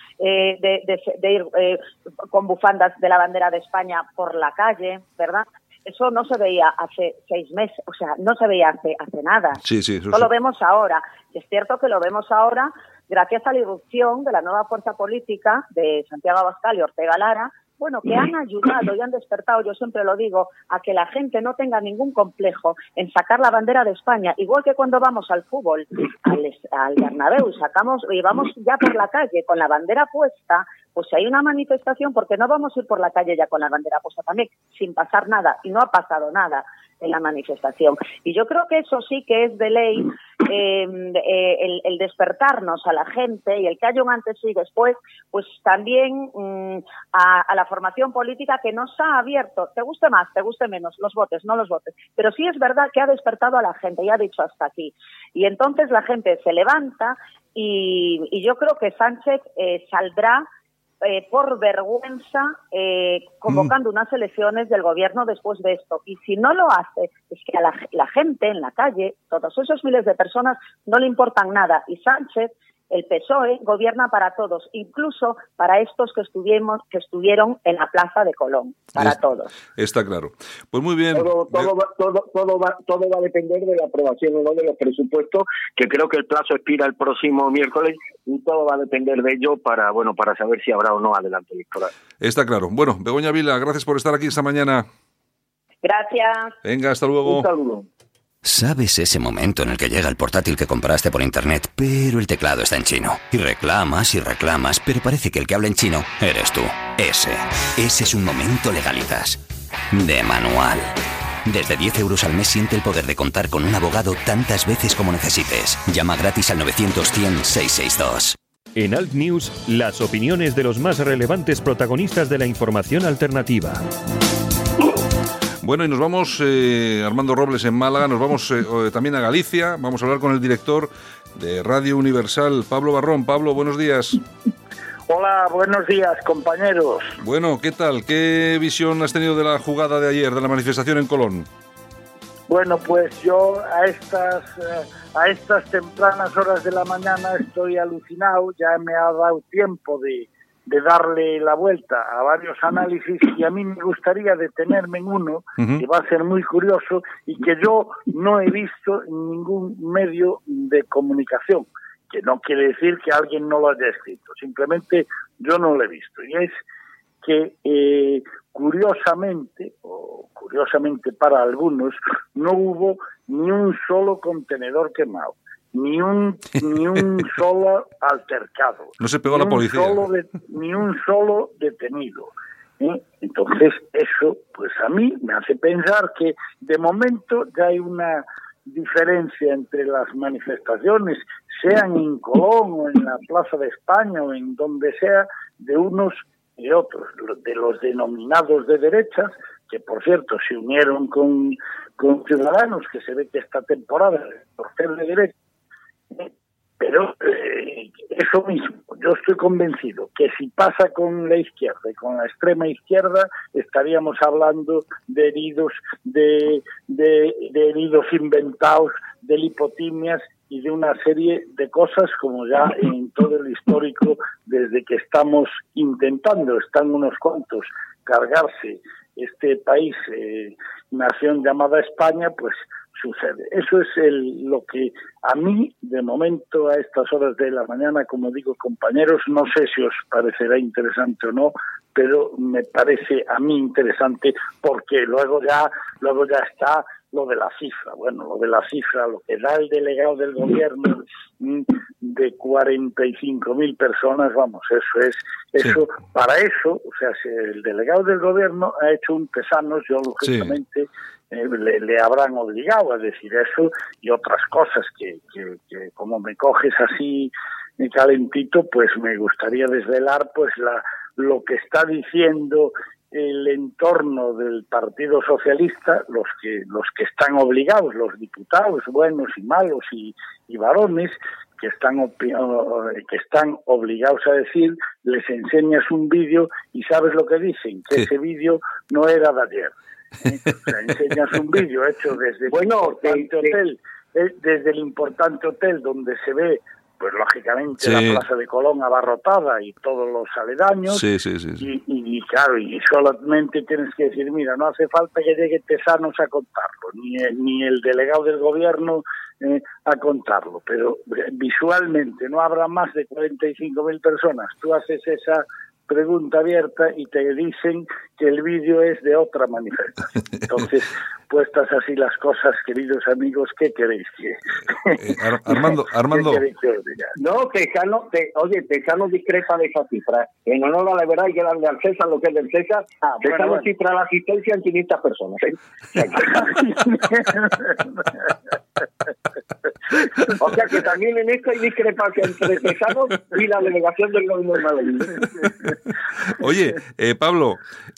de ir con bufandas de la bandera de España por la calle, ¿verdad? Eso no se veía hace 6 meses, o sea, no se veía hace nada. Sí, eso lo vemos ahora. Es cierto que lo vemos ahora gracias a la irrupción de la nueva fuerza política de Santiago Abascal y Ortega Lara, bueno, que han ayudado y han despertado, yo siempre lo digo, a que la gente no tenga ningún complejo en sacar la bandera de España, igual que cuando vamos al fútbol, al Bernabéu, y vamos ya por la calle con la bandera puesta. Pues si hay una manifestación, ¿por qué no vamos a ir por la calle ya con la bandera puesta también, sin pasar nada? Y no ha pasado nada en la manifestación. Y yo creo que eso sí que es de ley, el despertarnos a la gente y el que haya un antes y después, pues también a la formación política que nos ha abierto, te guste más, te guste menos, los votes, no los votes. Pero sí es verdad que ha despertado a la gente y ha dicho hasta aquí. Y entonces la gente se levanta y yo creo que Sánchez saldrá por vergüenza convocando unas elecciones del gobierno después de esto. Y si no lo hace, es que a la gente en la calle, todos esos miles de personas, no le importan nada. Y Sánchez, el PSOE, gobierna para todos, incluso para estos que estuvieron en la Plaza de Colón, para todos. Está claro. Pues muy bien. Todo va a depender de la aprobación o no de los presupuestos, que creo que el plazo expira el próximo miércoles, y todo va a depender de ello para saber si habrá o no adelanto electoral. Está claro. Bueno, Begoña Vila, gracias por estar aquí esta mañana. Gracias. Venga, hasta luego. Un saludo. ¿Sabes ese momento en el que llega el portátil que compraste por internet, pero el teclado está en chino? Y reclamas, pero parece que el que habla en chino eres tú. Ese es un momento Legalitas. De manual. Desde 10 euros al mes siente el poder de contar con un abogado tantas veces como necesites. Llama gratis al 900-100-662. En Alt News, las opiniones de los más relevantes protagonistas de la información alternativa. Bueno, y nos vamos, Armando Robles en Málaga, nos vamos también a Galicia, vamos a hablar con el director de Radio Universal, Pablo Barrón. Pablo, buenos días. Hola, buenos días, compañeros. Bueno, ¿qué tal? ¿Qué visión has tenido de la jugada de ayer, de la manifestación en Colón? Bueno, pues yo a estas tempranas horas de la mañana estoy alucinado, ya me ha dado tiempo de darle la vuelta a varios análisis, y a mí me gustaría detenerme en uno que va a ser muy curioso y que yo no he visto en ningún medio de comunicación, que no quiere decir que alguien no lo haya escrito, simplemente yo no lo he visto, y es que curiosamente para algunos, no hubo ni un solo contenedor quemado, ni un solo altercado. No se pegó la policía. Ni un solo detenido. Entonces, eso, pues a mí me hace pensar que de momento ya hay una diferencia entre las manifestaciones, sean en Colón o en la Plaza de España o en donde sea, de unos y otros, de los denominados de derechas, que por cierto se unieron con Ciudadanos, que se ve que esta temporada por ser de derecha. Pero eso mismo, yo estoy convencido que si pasa con la izquierda y con la extrema izquierda, estaríamos hablando de heridos, de heridos inventados, de lipotimias y de una serie de cosas, como ya en todo el histórico, desde que están unos cuantos cargarse este país, nación llamada España, pues sucede. Eso es lo que a mí, de momento, a estas horas de la mañana, como digo, compañeros, no sé si os parecerá interesante o no, pero me parece a mí interesante, porque luego ya está lo de la cifra. Bueno, lo de la cifra, lo que da el delegado del gobierno de 45.000 personas, vamos, eso, para eso, o sea, si el delegado del gobierno ha hecho un Tesanos, yo lógicamente le habrán obligado a decir eso y otras cosas que como me coges así calentito, pues me gustaría desvelar pues lo que está diciendo el entorno del Partido Socialista, los que están obligados, los diputados buenos y malos y varones que están obligados a decir, les enseñas un vídeo y sabes lo que dicen, que ese vídeo no era de ayer. O sea, enseñas un vídeo hecho desde desde el importante hotel donde se ve, pues lógicamente la Plaza de Colón abarrotada y todos los aledaños, y claro, y solamente tienes que decir, mira, no hace falta que llegue Tesanos a contarlo, ni el delegado del gobierno a contarlo, pero visualmente no habrá más de 45.000 personas. Tú haces esa pregunta abierta y te dicen que el vídeo es de otra manifestación. Entonces, puestas así las cosas, queridos amigos, ¿qué queréis que...? Armando. ¿Qué queréis que os diga? No, Tejano discrepa de esa cifra. En honor a la verdad hay que darle al César lo que es del César. Tejano cifra la asistencia en 500 personas. O sea que también en esto hay discrepancia entre Tejano y la delegación del gobierno de Madrid. Oye, Pablo,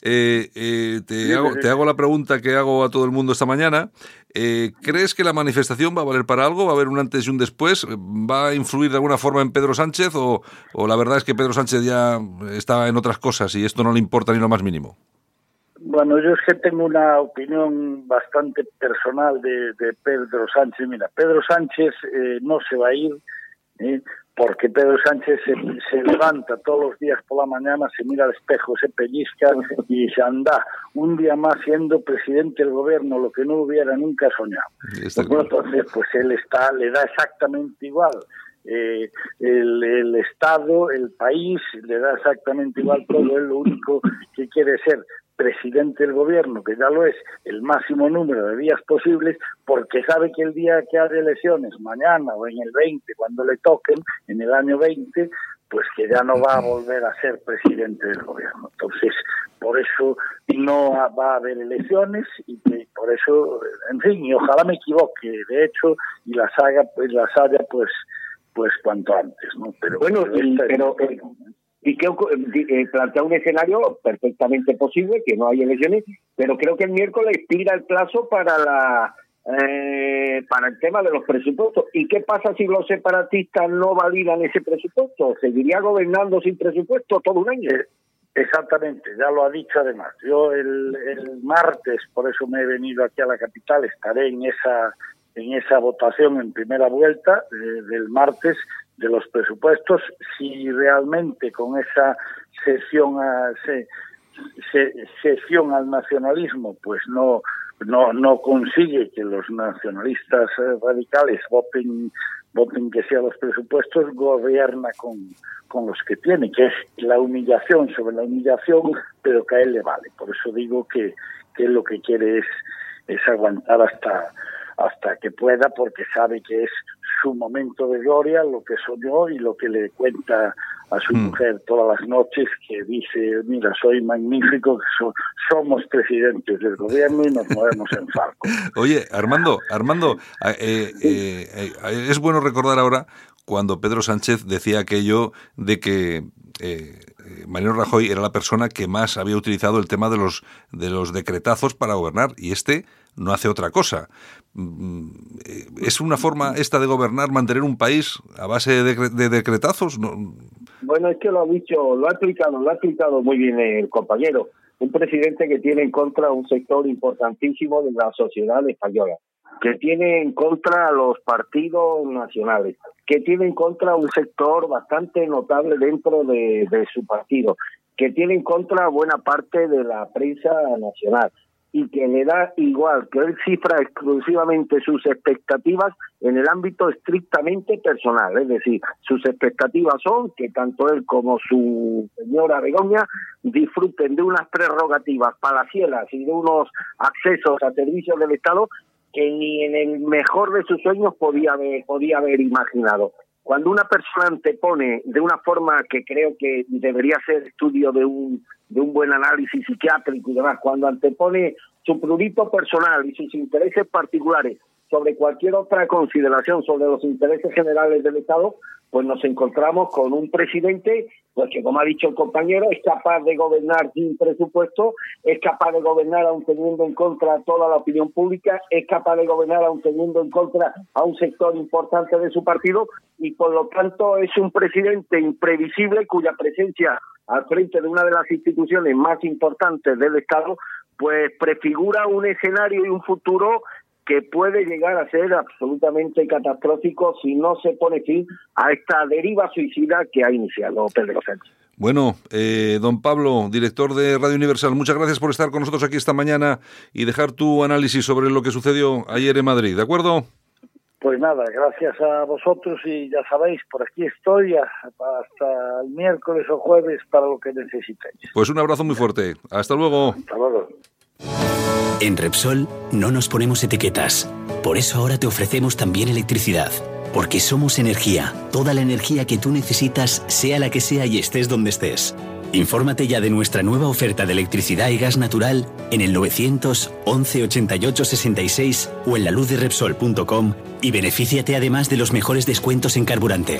te hago la pregunta que hago a todo el mundo esta mañana. ¿Crees que la manifestación va a valer para algo? ¿Va a haber un antes y un después? ¿Va a influir de alguna forma en Pedro Sánchez? ¿O la verdad es que Pedro Sánchez ya está en otras cosas y esto no le importa ni lo más mínimo? Bueno, yo es que tengo una opinión bastante personal de Pedro Sánchez. Mira, Pedro Sánchez no se va a ir, porque Pedro Sánchez se levanta todos los días por la mañana, se mira al espejo, se pellizca y se anda un día más siendo presidente del gobierno, lo que no hubiera nunca soñado. Entonces, pues él le da exactamente igual. El Estado, el país, le da exactamente igual todo. Él lo único que quiere es ser presidente del gobierno, que ya lo es, el máximo número de días posibles, porque sabe que el día que haya elecciones, mañana o en el 20, cuando le toquen, en el año 20, pues que ya no va a volver a ser presidente del gobierno. Entonces, por eso no va a haber elecciones y por eso, en fin, y ojalá me equivoque, de hecho, y las haya pues cuanto antes, ¿no? Pero bueno, y que plantea un escenario perfectamente posible, que no hay elecciones, pero creo que el miércoles expira el plazo para el tema de los presupuestos. ¿Y qué pasa si los separatistas no validan ese presupuesto? ¿Seguiría gobernando sin presupuesto todo un año? Exactamente, ya lo ha dicho además. Yo el martes, por eso me he venido aquí a la capital, estaré en esa votación en primera vuelta del martes de los presupuestos. Si realmente con esa cesión al nacionalismo pues no consigue que los nacionalistas radicales voten que sean los presupuestos, gobierna con los que tiene, que es la humillación sobre la humillación, pero que a él le vale. Por eso digo que lo que quiere es aguantar hasta que pueda, porque sabe que es su momento de gloria, lo que soñó y lo que le cuenta a su mujer todas las noches, que dice, mira, soy magnífico, somos presidentes del gobierno y nos movemos en Falco. Oye, Armando, es bueno recordar ahora cuando Pedro Sánchez decía aquello de que Mariano Rajoy era la persona que más había utilizado el tema de los decretazos para gobernar, y no hace otra cosa. ¿Es una forma esta de gobernar, mantener un país a base de decretazos? No. Bueno, es que lo ha explicado muy bien el compañero. Un presidente que tiene en contra un sector importantísimo de la sociedad española, que tiene en contra a los partidos nacionales, que tiene en contra un sector bastante notable dentro de su partido, que tiene en contra buena parte de la prensa nacional, y que le da igual, que él cifra exclusivamente sus expectativas en el ámbito estrictamente personal. Es decir, sus expectativas son que tanto él como su señora Begoña disfruten de unas prerrogativas palaciegas y de unos accesos a servicios del Estado que ni en el mejor de sus sueños podía haber imaginado. Cuando una persona antepone de una forma que creo que debería ser estudio de un buen análisis psiquiátrico y demás, cuando antepone su prurito personal y sus intereses particulares sobre cualquier otra consideración sobre los intereses generales del Estado, pues nos encontramos con un presidente pues que, como ha dicho el compañero, es capaz de gobernar sin presupuesto, es capaz de gobernar aun teniendo en contra toda la opinión pública, es capaz de gobernar aun teniendo en contra a un sector importante de su partido, y por lo tanto es un presidente imprevisible cuya presencia al frente de una de las instituciones más importantes del Estado pues prefigura un escenario y un futuro que puede llegar a ser absolutamente catastrófico si no se pone fin a esta deriva suicida que ha iniciado Pedro Sánchez. Bueno, don Pablo, director de Radio Universal, muchas gracias por estar con nosotros aquí esta mañana y dejar tu análisis sobre lo que sucedió ayer en Madrid, ¿de acuerdo? Pues nada, gracias a vosotros y ya sabéis, por aquí estoy hasta el miércoles o jueves para lo que necesitéis. Pues un abrazo muy fuerte. Hasta luego. Hasta luego. En Repsol no nos ponemos etiquetas. Por eso ahora te ofrecemos también electricidad. Porque somos energía. Toda la energía que tú necesitas, sea la que sea y estés donde estés. Infórmate ya de nuestra nueva oferta de electricidad y gas natural en el 911 88 66 o en laluzderepsol.com y benefíciate además de los mejores descuentos en carburante.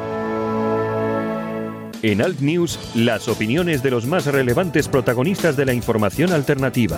En Alt News, las opiniones de los más relevantes protagonistas de la información alternativa.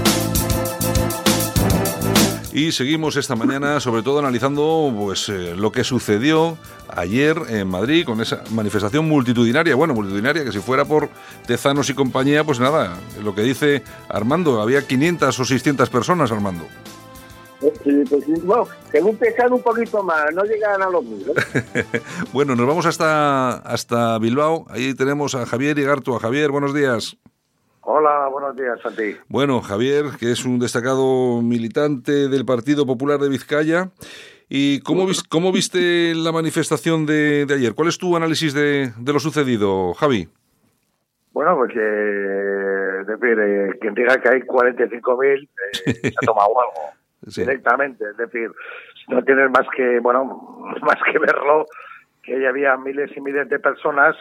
Y seguimos esta mañana sobre todo analizando pues lo que sucedió ayer en Madrid con esa manifestación multitudinaria. Bueno, multitudinaria, que si fuera por Tezanos y compañía, pues nada, lo que dice Armando, había 500 o 600 personas, Armando. Sí, pues, bueno, según pesan un poquito más, no llegan a los 1000. Bueno, nos vamos hasta Bilbao. Ahí tenemos a Javier Igartua. Javier, buenos días. Hola, buenos días, Santi. Bueno, Javier, que es un destacado militante del Partido Popular de Vizcaya. ¿Y cómo viste la manifestación de ayer? ¿Cuál es tu análisis de lo sucedido, Javi? Bueno, pues es decir, quien diga que hay 45.000 se ha tomado algo. Sí. Directamente, es decir, no tienes más que verlo, que ya había miles y miles de personas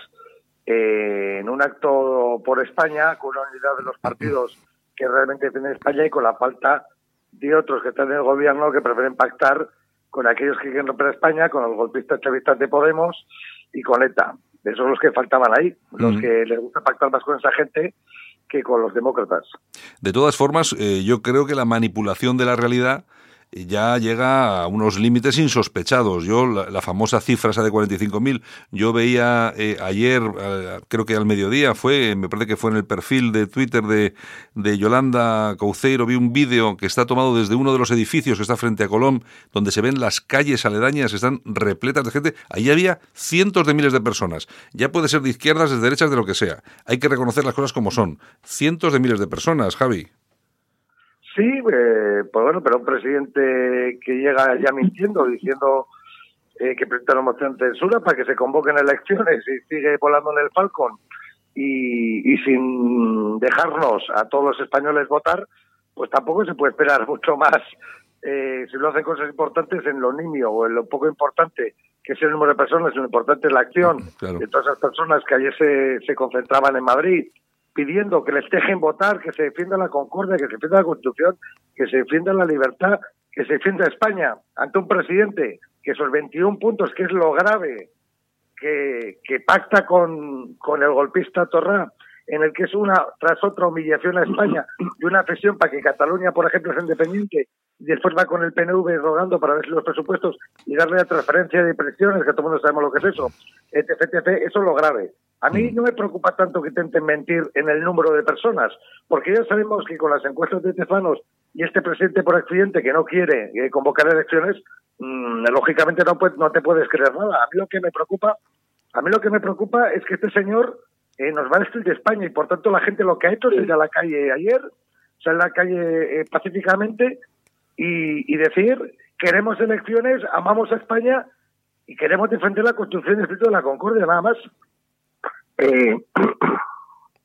en un acto por España, con una unidad de los partidos que realmente tienen España y con la falta de otros que están en el gobierno que prefieren pactar con aquellos que quieren romper España, con los golpistas chavistas de Podemos y con ETA. Esos son los que faltaban ahí, los que les gusta pactar más con esa gente que con los demócratas. De todas formas, yo creo que la manipulación de la realidad ya llega a unos límites insospechados. Yo, la famosa cifra esa de 45.000, yo veía ayer, creo que al mediodía me parece que fue en el perfil de Twitter de Yolanda Couceiro, vi un vídeo que está tomado desde uno de los edificios que está frente a Colón, donde se ven las calles aledañas, están repletas de gente. Allí había cientos de miles de personas. Ya puede ser de izquierdas, de derechas, de lo que sea. Hay que reconocer las cosas como son. Cientos de miles de personas, Javi. Sí, pues bueno, pero un presidente que llega ya mintiendo, diciendo que presenta una moción de censura para que se convoquen elecciones y sigue volando en el Falcon y sin dejarnos a todos los españoles votar, pues tampoco se puede esperar mucho más. Si lo hacen cosas importantes en lo nimio o en lo poco importante, que es el número de personas, lo importante es la acción. Claro. De todas esas personas que ayer se concentraban en Madrid, pidiendo que les dejen votar, que se defienda la concordia, que se defienda la Constitución, que se defienda la libertad, que se defienda España ante un presidente que esos 21 puntos, que es lo grave, que pacta con el golpista Torra, en el que es una tras otra humillación a España y una presión para que Cataluña, por ejemplo, sea independiente, y después va con el PNV rogando para ver si los presupuestos y darle la transferencia de pensiones, que todo el mundo sabemos lo que es eso, etc. Eso es lo grave. A mí no me preocupa tanto que intenten mentir en el número de personas, porque ya sabemos que con las encuestas de Tezanos y este presidente por accidente que no quiere convocar elecciones, lógicamente no te puedes creer nada. A mí lo que me preocupa es que este señor nos va a destruir España y por tanto la gente lo que ha hecho es salir a la calle ayer, salir a la calle pacíficamente y decir queremos elecciones, amamos a España y queremos defender la Constitución y el espíritu de la concordia, nada más.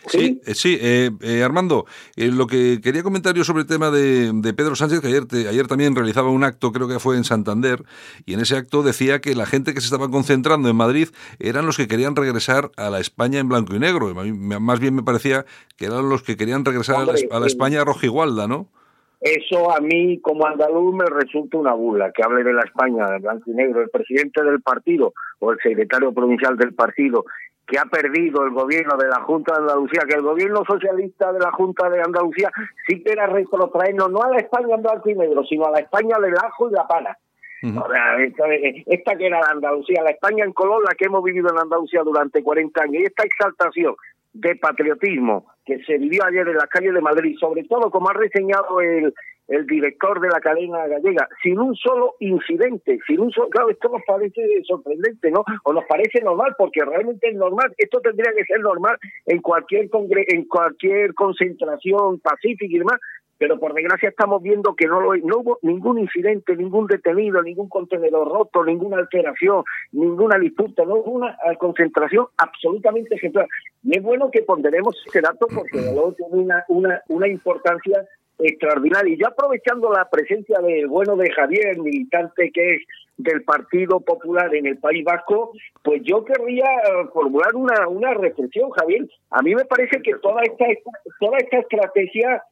Sí, Armando, lo que quería comentar yo sobre el tema de Pedro Sánchez, que ayer también realizaba un acto, creo que fue en Santander, y en ese acto decía que la gente que se estaba concentrando en Madrid eran los que querían regresar a la España en blanco y negro. A mí, más bien me parecía que eran los que querían regresar a la España rojigualda, ¿no? Eso a mí, como andaluz, me resulta una burla, que hable de la España de blanco y negro. El presidente del partido o el secretario provincial del partido, que ha perdido el gobierno de la Junta de Andalucía, que el gobierno socialista de la Junta de Andalucía sí que era retrotraernos no a la España en blanco y negro, sino a la España del ajo y la pana. O sea, esta que era la Andalucía, la España en color, la que hemos vivido en Andalucía durante 40 años, y esta exaltación de patriotismo que se vivió ayer en las calles de Madrid, sobre todo como ha reseñado el director de la cadena gallega, sin un solo incidente, claro, esto nos parece sorprendente, ¿no? O nos parece normal, porque realmente es normal, esto tendría que ser normal en cualquier concentración pacífica y demás, pero por desgracia estamos viendo que no hubo ningún incidente, ningún detenido, ningún contenedor roto, ninguna alteración, ninguna disputa, no hubo una concentración absolutamente ejemplar. Y es bueno que ponderemos este dato porque luego tiene una importancia extraordinaria. Y yo, aprovechando la presencia del bueno de Javier, militante que es del Partido Popular en el País Vasco, pues yo querría formular una reflexión, Javier. A mí me parece que toda esta estrategia,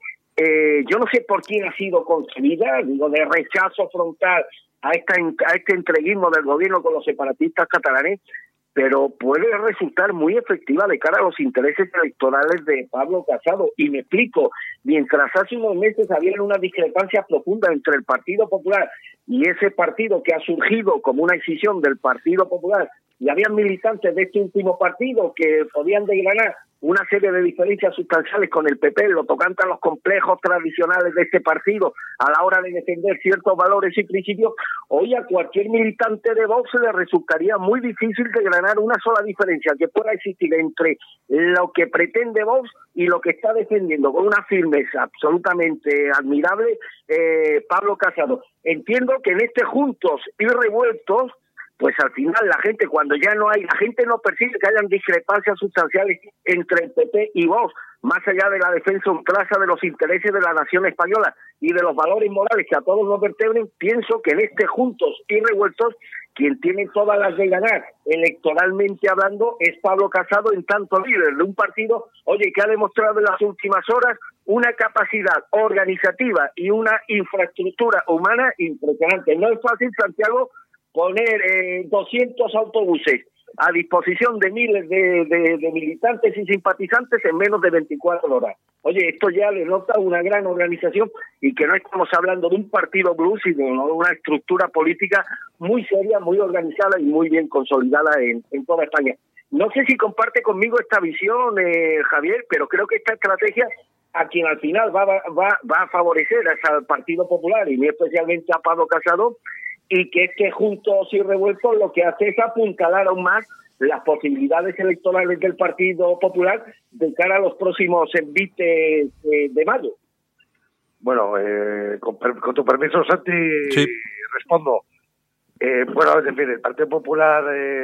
yo no sé por quién ha sido concebida, digo, de rechazo frontal a este entreguismo del gobierno con los separatistas catalanes, pero puede resultar muy efectiva de cara a los intereses electorales de Pablo Casado. Y me explico, mientras hace unos meses había una discrepancia profunda entre el Partido Popular y ese partido que ha surgido como una escisión del Partido Popular, y había militantes de este último partido que podían desgranar una serie de diferencias sustanciales con el PP, lo tocante a los complejos tradicionales de este partido a la hora de defender ciertos valores y principios, hoy a cualquier militante de Vox le resultaría muy difícil desgranar una sola diferencia que pueda existir entre lo que pretende Vox y lo que está defendiendo con una firmeza absolutamente admirable Pablo Casado. Entiendo que en este juntos y revueltos, pues al final la gente, cuando ya no hay, la gente no percibe que hayan discrepancias sustanciales entre el PP y Vox, más allá de la defensa ultrasa de los intereses de la nación española y de los valores morales que a todos nos vertebren. Pienso que en este juntos y revueltos, quien tiene todas las de ganar, electoralmente hablando, es Pablo Casado, en tanto líder de un partido, que ha demostrado en las últimas horas una capacidad organizativa y una infraestructura humana impresionante. No es fácil, Santiago, poner 200 autobuses a disposición de miles de militantes y simpatizantes en menos de 24 horas. Esto ya le nota una gran organización y que no estamos hablando de un partido blues, sino de una estructura política muy seria, muy organizada y muy bien consolidada en toda España. No sé si comparte conmigo esta visión, Javier, pero creo que esta estrategia a quien al final va a favorecer al Partido Popular y muy especialmente a Pablo Casado, y que es que juntos y revueltos lo que hace es apuntalar aún más las posibilidades electorales del Partido Popular de cara a los próximos envites de mayo. Bueno, con tu permiso, Santi, sí. Respondo. Bueno, es decir, el Partido Popular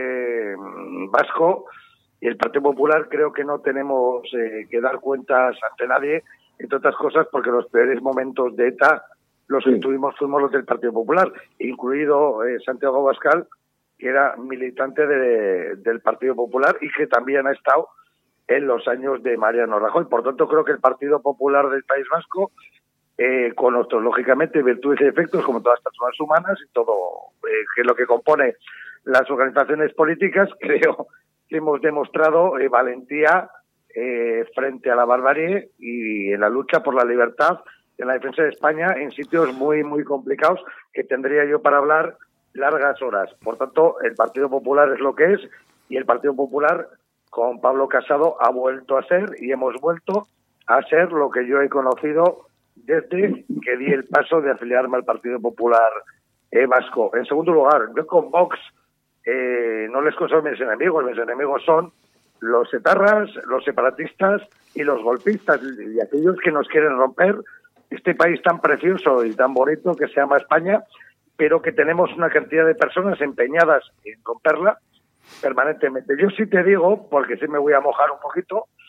vasco y el Partido Popular creo que no tenemos que dar cuentas ante nadie, entre otras cosas porque los peores momentos de ETA los que tuvimos fuimos los del Partido Popular, incluido Santiago Abascal, que era militante del Partido Popular y que también ha estado en los años de Mariano Rajoy. Por tanto, creo que el Partido Popular del País Vasco, con nuestros, lógicamente, virtudes y defectos, como todas las personas humanas y todo que es lo que compone las organizaciones políticas, creo que hemos demostrado valentía frente a la barbarie y en la lucha por la libertad, en la defensa de España, en sitios muy, muy complicados, que tendría yo para hablar largas horas. Por tanto, el Partido Popular es lo que es, y el Partido Popular, con Pablo Casado, ha vuelto a ser, y hemos vuelto a ser lo que yo he conocido desde que di el paso de afiliarme al Partido Popular vasco. En segundo lugar, yo con Vox no les considero mis enemigos son los etarras, los separatistas y los golpistas, y aquellos que nos quieren romper este país tan precioso y tan bonito que se llama España, pero que tenemos una cantidad de personas empeñadas en romperla permanentemente. Yo sí te digo, porque sí me voy a mojar un poquito,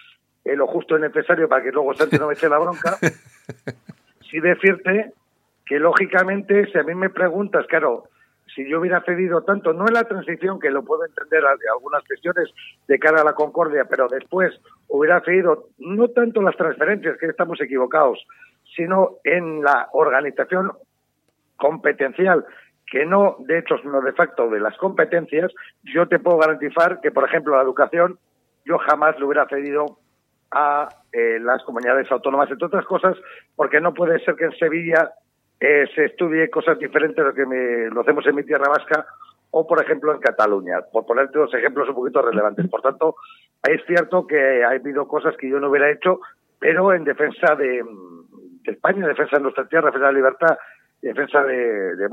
lo justo y necesario para que luego Sánchez no me eche la bronca. Sí decirte que, lógicamente, si a mí me preguntas, claro, si yo hubiera cedido tanto, no en la transición, que lo puedo entender de algunas cuestiones de cara a la concordia, pero después hubiera cedido no tanto las transferencias, que estamos equivocados, sino en la organización competencial, que no de hecho, sino de facto de las competencias, yo te puedo garantizar que, por ejemplo, la educación, yo jamás lo hubiera cedido a las comunidades autónomas, entre otras cosas, porque no puede ser que en Sevilla se estudie cosas diferentes de lo que lo hacemos en mi tierra vasca o, por ejemplo, en Cataluña, por ponerte dos ejemplos un poquito relevantes. Por tanto, es cierto que ha habido cosas que yo no hubiera hecho, pero en defensa de España, en defensa de nuestra tierra, en defensa de la libertad, en defensa de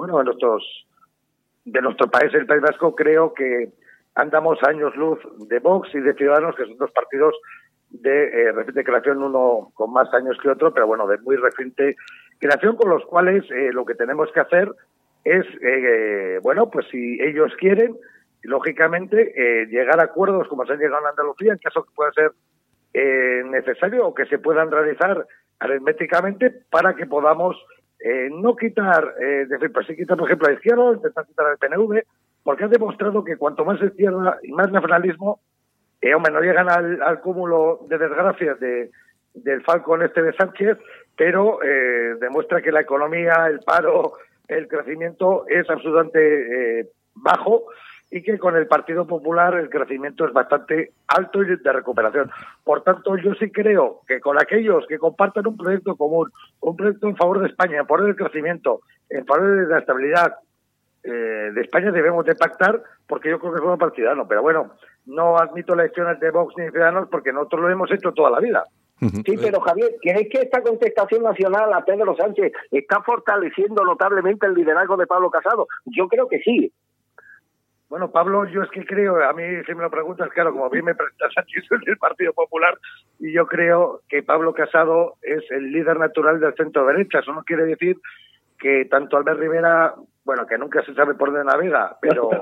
nuestro país, el País Vasco, creo que andamos a años luz de Vox y de Ciudadanos, que son dos partidos de reciente creación, uno con más años que otro, pero bueno, de muy reciente creación, con los cuales lo que tenemos que hacer es, pues si ellos quieren, lógicamente, llegar a acuerdos como se han llegado en Andalucía, en caso que pueda ser necesario o que se puedan realizar aritméticamente para que podamos no quitar, decir, pues sí quitar, por ejemplo, a la izquierda, intentar quitar al PNV, porque ha demostrado que cuanto más izquierda y más nacionalismo, no llegan al cúmulo de desgracias del Falcon de Sánchez, pero demuestra que la economía, el paro, el crecimiento es absolutamente bajo y que con el Partido Popular el crecimiento es bastante alto y de recuperación. Por tanto, yo sí creo que con aquellos que compartan un proyecto común, un proyecto en favor de España, en favor del crecimiento, en favor de la estabilidad de España, debemos de pactar, porque yo creo que es bueno para el ciudadano. Pero bueno, no admito lecciones de Vox ni de Ciudadanos porque nosotros lo hemos hecho toda la vida. Sí, pero Javier, ¿crees que esta contestación nacional a Pedro Sánchez está fortaleciendo notablemente el liderazgo de Pablo Casado? Yo creo que sí. Bueno, Pablo, yo es que creo, a mí si me lo preguntas, claro, como bien me presentas aquí, soy del Partido Popular, y yo creo que Pablo Casado es el líder natural del centro derecha. Eso no quiere decir que tanto Albert Rivera, bueno, que nunca se sabe por dónde navega,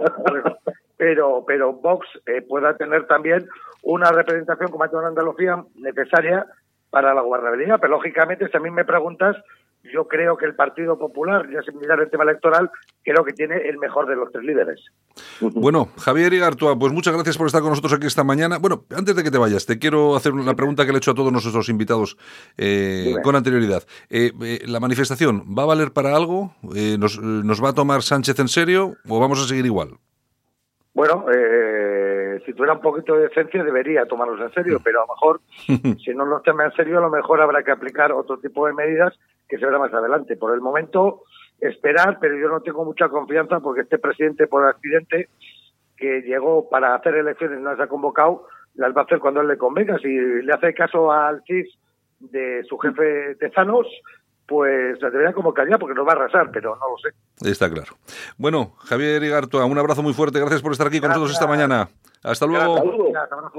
pero Vox pueda tener también una representación, como ha hecho en Andalucía, necesaria para la gobernabilidad. Pero lógicamente, si a mí me preguntas, yo creo que el Partido Popular, ya sin mirar el tema electoral, creo que tiene el mejor de los tres líderes. Bueno, Javier Igartua, pues muchas gracias por estar con nosotros aquí esta mañana. Bueno, antes de que te vayas, te quiero hacer una pregunta que le he hecho a todos nuestros invitados con anterioridad. ¿La manifestación va a valer para algo? ¿Nos va a tomar Sánchez en serio o vamos a seguir igual? Bueno, si tuviera un poquito de decencia debería tomarlos en serio, pero a lo mejor, si no los toma en serio, a lo mejor habrá que aplicar otro tipo de medidas que se verá más adelante. Por el momento, esperar, pero yo no tengo mucha confianza porque este presidente, por accidente, que llegó para hacer elecciones y no las ha convocado, las va a hacer cuando él le convenga. Si le hace caso al CIS de su jefe Tezanos, pues la debería convocar ya porque nos va a arrasar, pero no lo sé. Está claro. Bueno, Javier Igartua, un abrazo muy fuerte. Gracias por estar aquí con nosotros esta mañana. Hasta luego.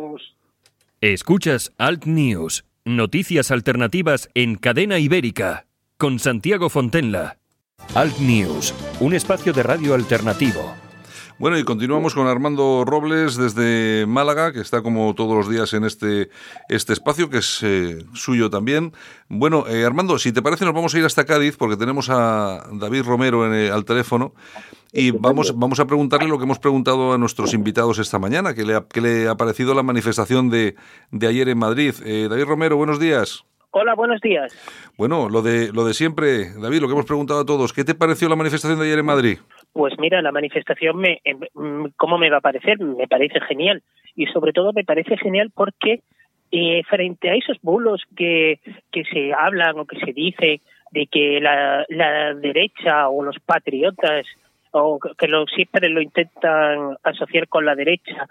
Escuchas Alt News, noticias alternativas en Cadena Ibérica, con Santiago Fontenla. Alt News, un espacio de radio alternativo. Bueno, y continuamos con Armando Robles desde Málaga, que está como todos los días en este espacio, que es suyo también. Bueno, Armando, si te parece, nos vamos a ir hasta Cádiz, porque tenemos a David Romero al teléfono, y vamos a preguntarle lo que hemos preguntado a nuestros invitados esta mañana, que le ha parecido la manifestación de ayer en Madrid. David Romero, buenos días. Hola, buenos días. Bueno, lo de siempre, David, lo que hemos preguntado a todos, ¿qué te pareció la manifestación de ayer en Madrid? Pues mira, la manifestación, ¿cómo me va a parecer? Me parece genial. Y sobre todo me parece genial porque frente a esos bulos que se hablan o que se dice de que la derecha o los patriotas o que siempre lo intentan asociar con la derecha,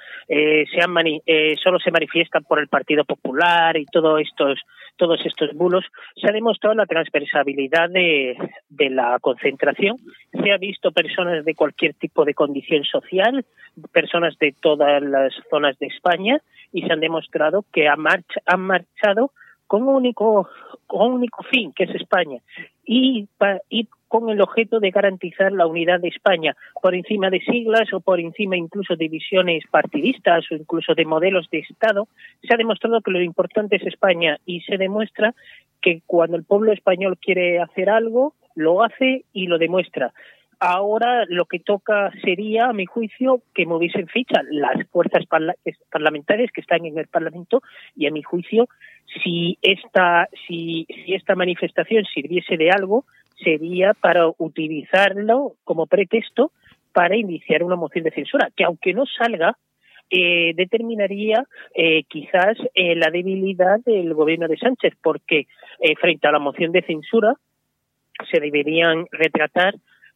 solo se manifiestan por el Partido Popular y todos estos bulos, se ha demostrado la transversabilidad de la concentración. Se ha visto personas de cualquier tipo de condición social, personas de todas las zonas de España, y se han demostrado que han marchado con un único fin, que es España. Y con el objeto de garantizar la unidad de España, por encima de siglas o por encima incluso de visiones partidistas o incluso de modelos de Estado. Se ha demostrado que lo importante es España y se demuestra que cuando el pueblo español quiere hacer algo, lo hace y lo demuestra. Ahora lo que toca sería, a mi juicio, que moviesen ficha las fuerzas parlamentarias que están en el Parlamento y, a mi juicio, si esta manifestación sirviese de algo, sería para utilizarlo como pretexto para iniciar una moción de censura, que aunque no salga, determinaría quizás la debilidad del gobierno de Sánchez, porque frente a la moción de censura se deberían retratar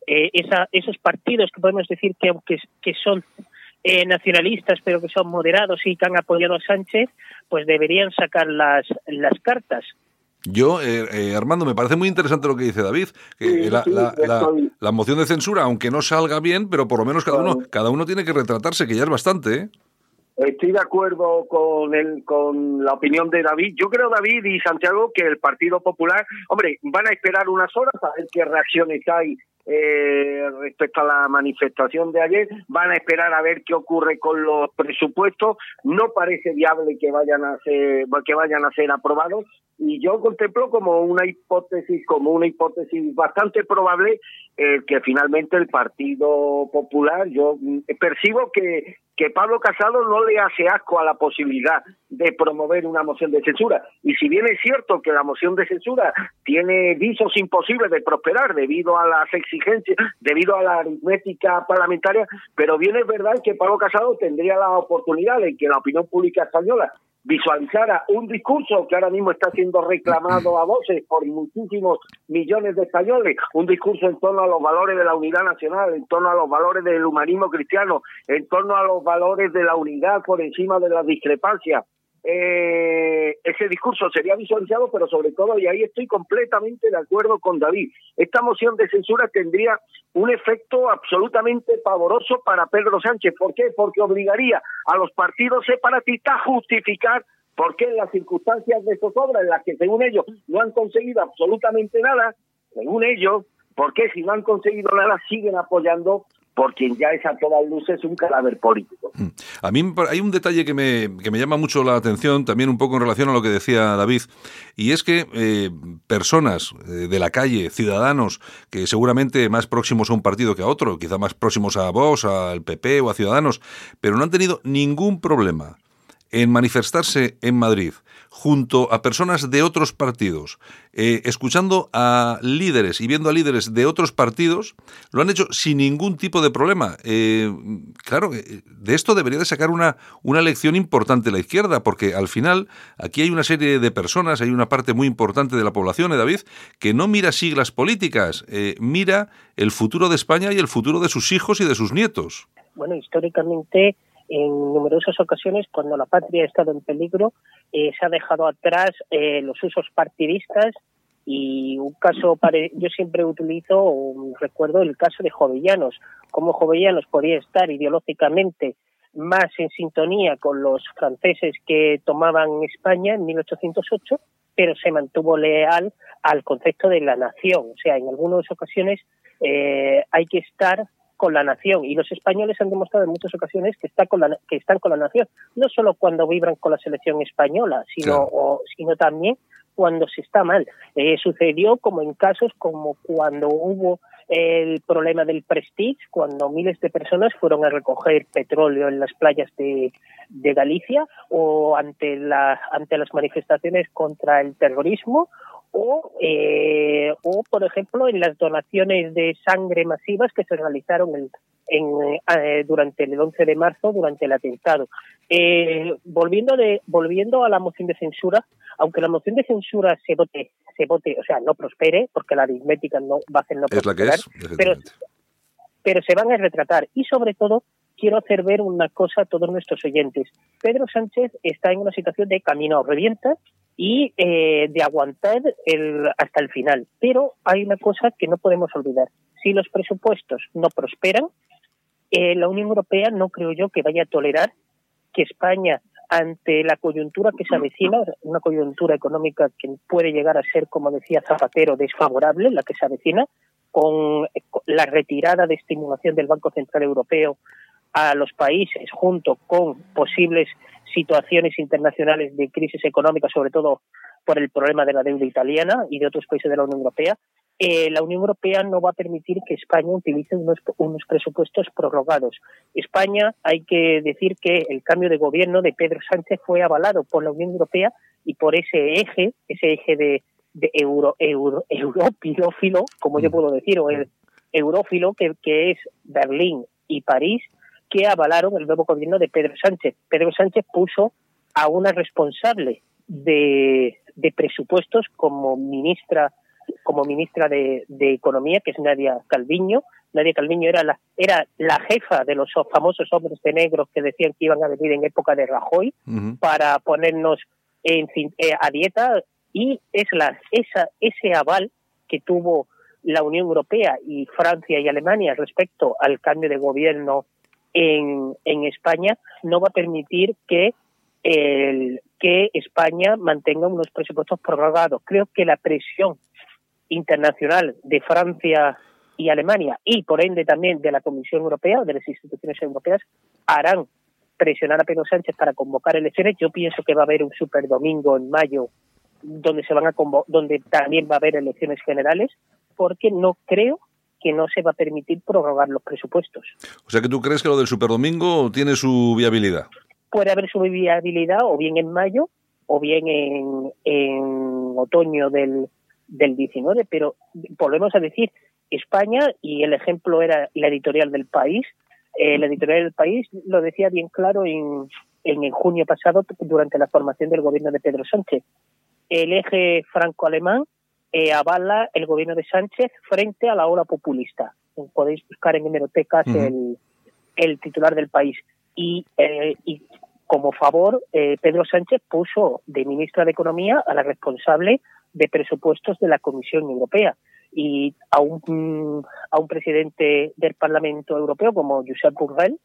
esos partidos que podemos decir que son nacionalistas, pero que son moderados y que han apoyado a Sánchez, pues deberían sacar las cartas. Yo, Armando, me parece muy interesante lo que dice David, que la moción de censura, aunque no salga bien, pero por lo menos cada uno tiene que retratarse, que ya es bastante, ¿eh? Estoy de acuerdo con la opinión de David. Yo creo, David y Santiago, que el Partido Popular, hombre, van a esperar unas horas a ver qué reacciones hay respecto a la manifestación de ayer. Van a esperar a ver qué ocurre con los presupuestos. No parece viable que vayan a ser aprobados, y yo contemplo como una hipótesis bastante probable que finalmente el Partido Popular, yo percibo que Pablo Casado no le hace asco a la posibilidad de promover una moción de censura. Y si bien es cierto que la moción de censura tiene visos imposibles de prosperar debido a las exigencias, debido a la aritmética parlamentaria, pero bien es verdad que Pablo Casado tendría la oportunidad de que la opinión pública española visualizara un discurso que ahora mismo está siendo reclamado a voces por muchísimos millones de españoles, un discurso en torno a los valores de la unidad nacional, en torno a los valores del humanismo cristiano, en torno a los valores de la unidad por encima de las discrepancias. Ese discurso sería visualizado, pero sobre todo, y ahí estoy completamente de acuerdo con David, esta moción de censura tendría un efecto absolutamente pavoroso para Pedro Sánchez. ¿Por qué? Porque obligaría a los partidos separatistas a justificar por qué en las circunstancias de zozobra, en las que según ellos no han conseguido absolutamente nada, según ellos, ¿por qué si no han conseguido nada siguen apoyando por quien ya es a todas luces un cadáver político? A mí hay un detalle que me llama mucho la atención, también un poco en relación a lo que decía David, y es que personas de la calle, ciudadanos, que seguramente más próximos a un partido que a otro, quizá más próximos a Vox, al PP o a Ciudadanos, pero no han tenido ningún problema en manifestarse en Madrid junto a personas de otros partidos, escuchando a líderes y viendo a líderes de otros partidos, lo han hecho sin ningún tipo de problema. Claro, de esto debería de sacar una lección importante la izquierda, porque al final aquí hay una serie de personas, hay una parte muy importante de la población, David, que no mira siglas políticas, mira el futuro de España y el futuro de sus hijos y de sus nietos. Bueno, históricamente, en numerosas ocasiones, cuando la patria ha estado en peligro, se ha dejado atrás los usos partidistas, y un caso, yo siempre recuerdo el caso de Jovellanos, cómo Jovellanos podía estar ideológicamente más en sintonía con los franceses que tomaban España en 1808, pero se mantuvo leal al concepto de la nación. O sea, en algunas ocasiones hay que estar con la nación, y los españoles han demostrado en muchas ocasiones que están con la nación, no solo cuando vibran con la selección española, sino también cuando se está mal. Sucedió como en casos como cuando hubo el problema del Prestige, cuando miles de personas fueron a recoger petróleo en las playas de Galicia, o ante las manifestaciones contra el terrorismo, o por ejemplo en las donaciones de sangre masivas que se realizaron durante el 11 de marzo, durante el atentado. Volviendo a la moción de censura, aunque la moción de censura se vote, o sea, no prospere, porque la aritmética no va a hacer no prosperar, pero se van a retratar. Y sobre todo, quiero hacer ver una cosa a todos nuestros oyentes. Pedro Sánchez está en una situación de camino a revienta y de aguantar hasta el final. Pero hay una cosa que no podemos olvidar. Si los presupuestos no prosperan, la Unión Europea no creo yo que vaya a tolerar que España, ante la coyuntura que se avecina, una coyuntura económica que puede llegar a ser, como decía Zapatero, desfavorable, la que se avecina, con la retirada de estimulación del Banco Central Europeo a los países, junto con posibles situaciones internacionales de crisis económica, sobre todo por el problema de la deuda italiana y de otros países de la Unión Europea, la Unión Europea no va a permitir que España utilice unos presupuestos prorrogados. España, hay que decir que el cambio de gobierno de Pedro Sánchez fue avalado por la Unión Europea y por ese eje de europilófilo, como yo puedo decir, o el eurófilo, que es Berlín y París, que avalaron el nuevo gobierno de Pedro Sánchez. Pedro Sánchez puso a una responsable de presupuestos como ministra de Economía, que es Nadia Calviño. Nadia Calviño era la jefa de los famosos hombres de negro que decían que iban a venir en época de Rajoy para ponernos a dieta, y es ese aval que tuvo la Unión Europea y Francia y Alemania respecto al cambio de gobierno en España no va a permitir que España mantenga unos presupuestos prorrogados. Creo que la presión internacional de Francia y Alemania, y por ende también de la Comisión Europea, de las instituciones europeas, harán presionar a Pedro Sánchez para convocar elecciones. Yo pienso que va a haber un superdomingo en mayo donde también va a haber elecciones generales, porque no creo que no se va a permitir prorrogar los presupuestos. O sea que tú crees que lo del superdomingo tiene su viabilidad. Puede haber su viabilidad o bien en mayo o bien en otoño del 19, pero volvemos a decir, España, y el ejemplo era la editorial del País, la editorial del País lo decía bien claro en junio pasado durante la formación del gobierno de Pedro Sánchez. El eje franco-alemán avala el gobierno de Sánchez frente a la ola populista. Podéis buscar en hemerotecas el titular del País. Y como favor, Pedro Sánchez puso de ministra de Economía a la responsable de presupuestos de la Comisión Europea, y a un presidente del Parlamento Europeo como Josep Borrell,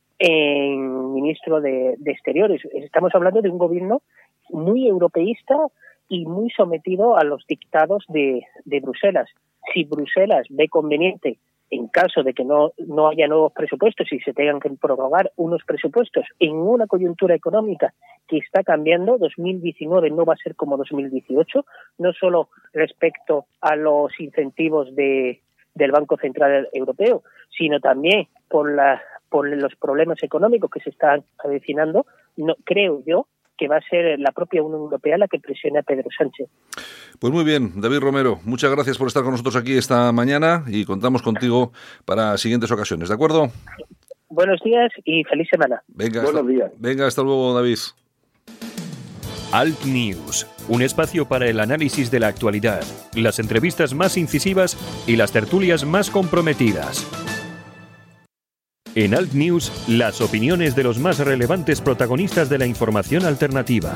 ministro de Exteriores. Estamos hablando de un gobierno muy europeísta y muy sometido a los dictados de Bruselas. Si Bruselas ve conveniente, en caso de que no haya nuevos presupuestos y se tengan que prorrogar unos presupuestos en una coyuntura económica que está cambiando, 2019 no va a ser como 2018, no solo respecto a los incentivos del Banco Central Europeo, sino también por los problemas económicos que se están avecinando. No creo yo que va a ser la propia Unión Europea la que presione a Pedro Sánchez. Pues muy bien, David Romero, muchas gracias por estar con nosotros aquí esta mañana y contamos contigo para siguientes ocasiones, ¿de acuerdo? Buenos días y feliz semana. Buenos días. Venga, hasta luego, David. Alt News, un espacio para el análisis de la actualidad, las entrevistas más incisivas y las tertulias más comprometidas. En Alt News, las opiniones de los más relevantes protagonistas de la información alternativa.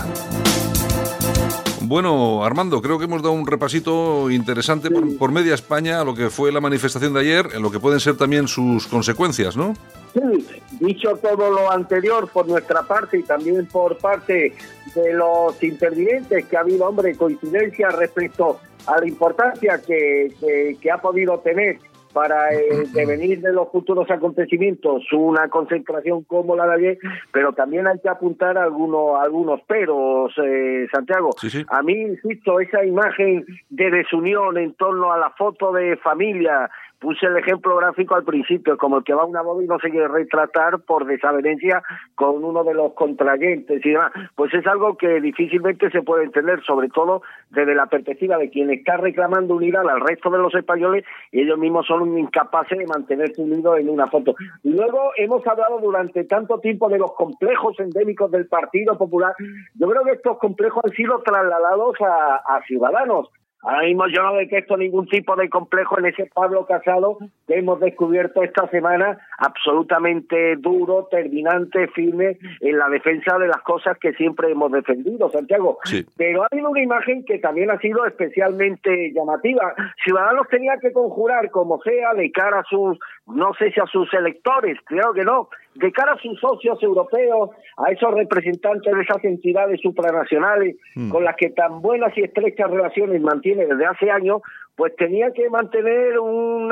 Bueno, Armando, creo que hemos dado un repasito interesante por media España a lo que fue la manifestación de ayer, en lo que pueden ser también sus consecuencias, ¿no? Sí, dicho todo lo anterior por nuestra parte y también por parte de los intervinientes, que ha habido, coincidencia respecto a la importancia que ha podido tener para el devenir de los futuros acontecimientos una concentración como la de ayer, pero también hay que apuntar algunos peros, Santiago. Sí. A mí, insisto, esa imagen de desunión en torno a la foto de familia, puse el ejemplo gráfico al principio, como el que va a una boda y no se quiere retratar por desavenencia con uno de los contrayentes y demás. Pues es algo que difícilmente se puede entender, sobre todo desde la perspectiva de quien está reclamando unidad al resto de los españoles y ellos mismos son incapaces de mantenerse unidos en una foto. Y luego hemos hablado durante tanto tiempo de los complejos endémicos del Partido Popular. Yo creo que estos complejos han sido trasladados a Ciudadanos. Ahora mismo yo no detecto ningún tipo de complejo en ese Pablo Casado que hemos descubierto esta semana, absolutamente duro, terminante, firme en la defensa de las cosas que siempre hemos defendido, Santiago. Sí. Pero ha habido una imagen que también ha sido especialmente llamativa. Ciudadanos tenía que conjurar como sea de cara a sus, no sé si a sus electores, creo que no, de cara a sus socios europeos, a esos representantes de esas entidades supranacionales con las que tan buenas y estrechas relaciones mantiene desde hace años, pues tenía que mantener un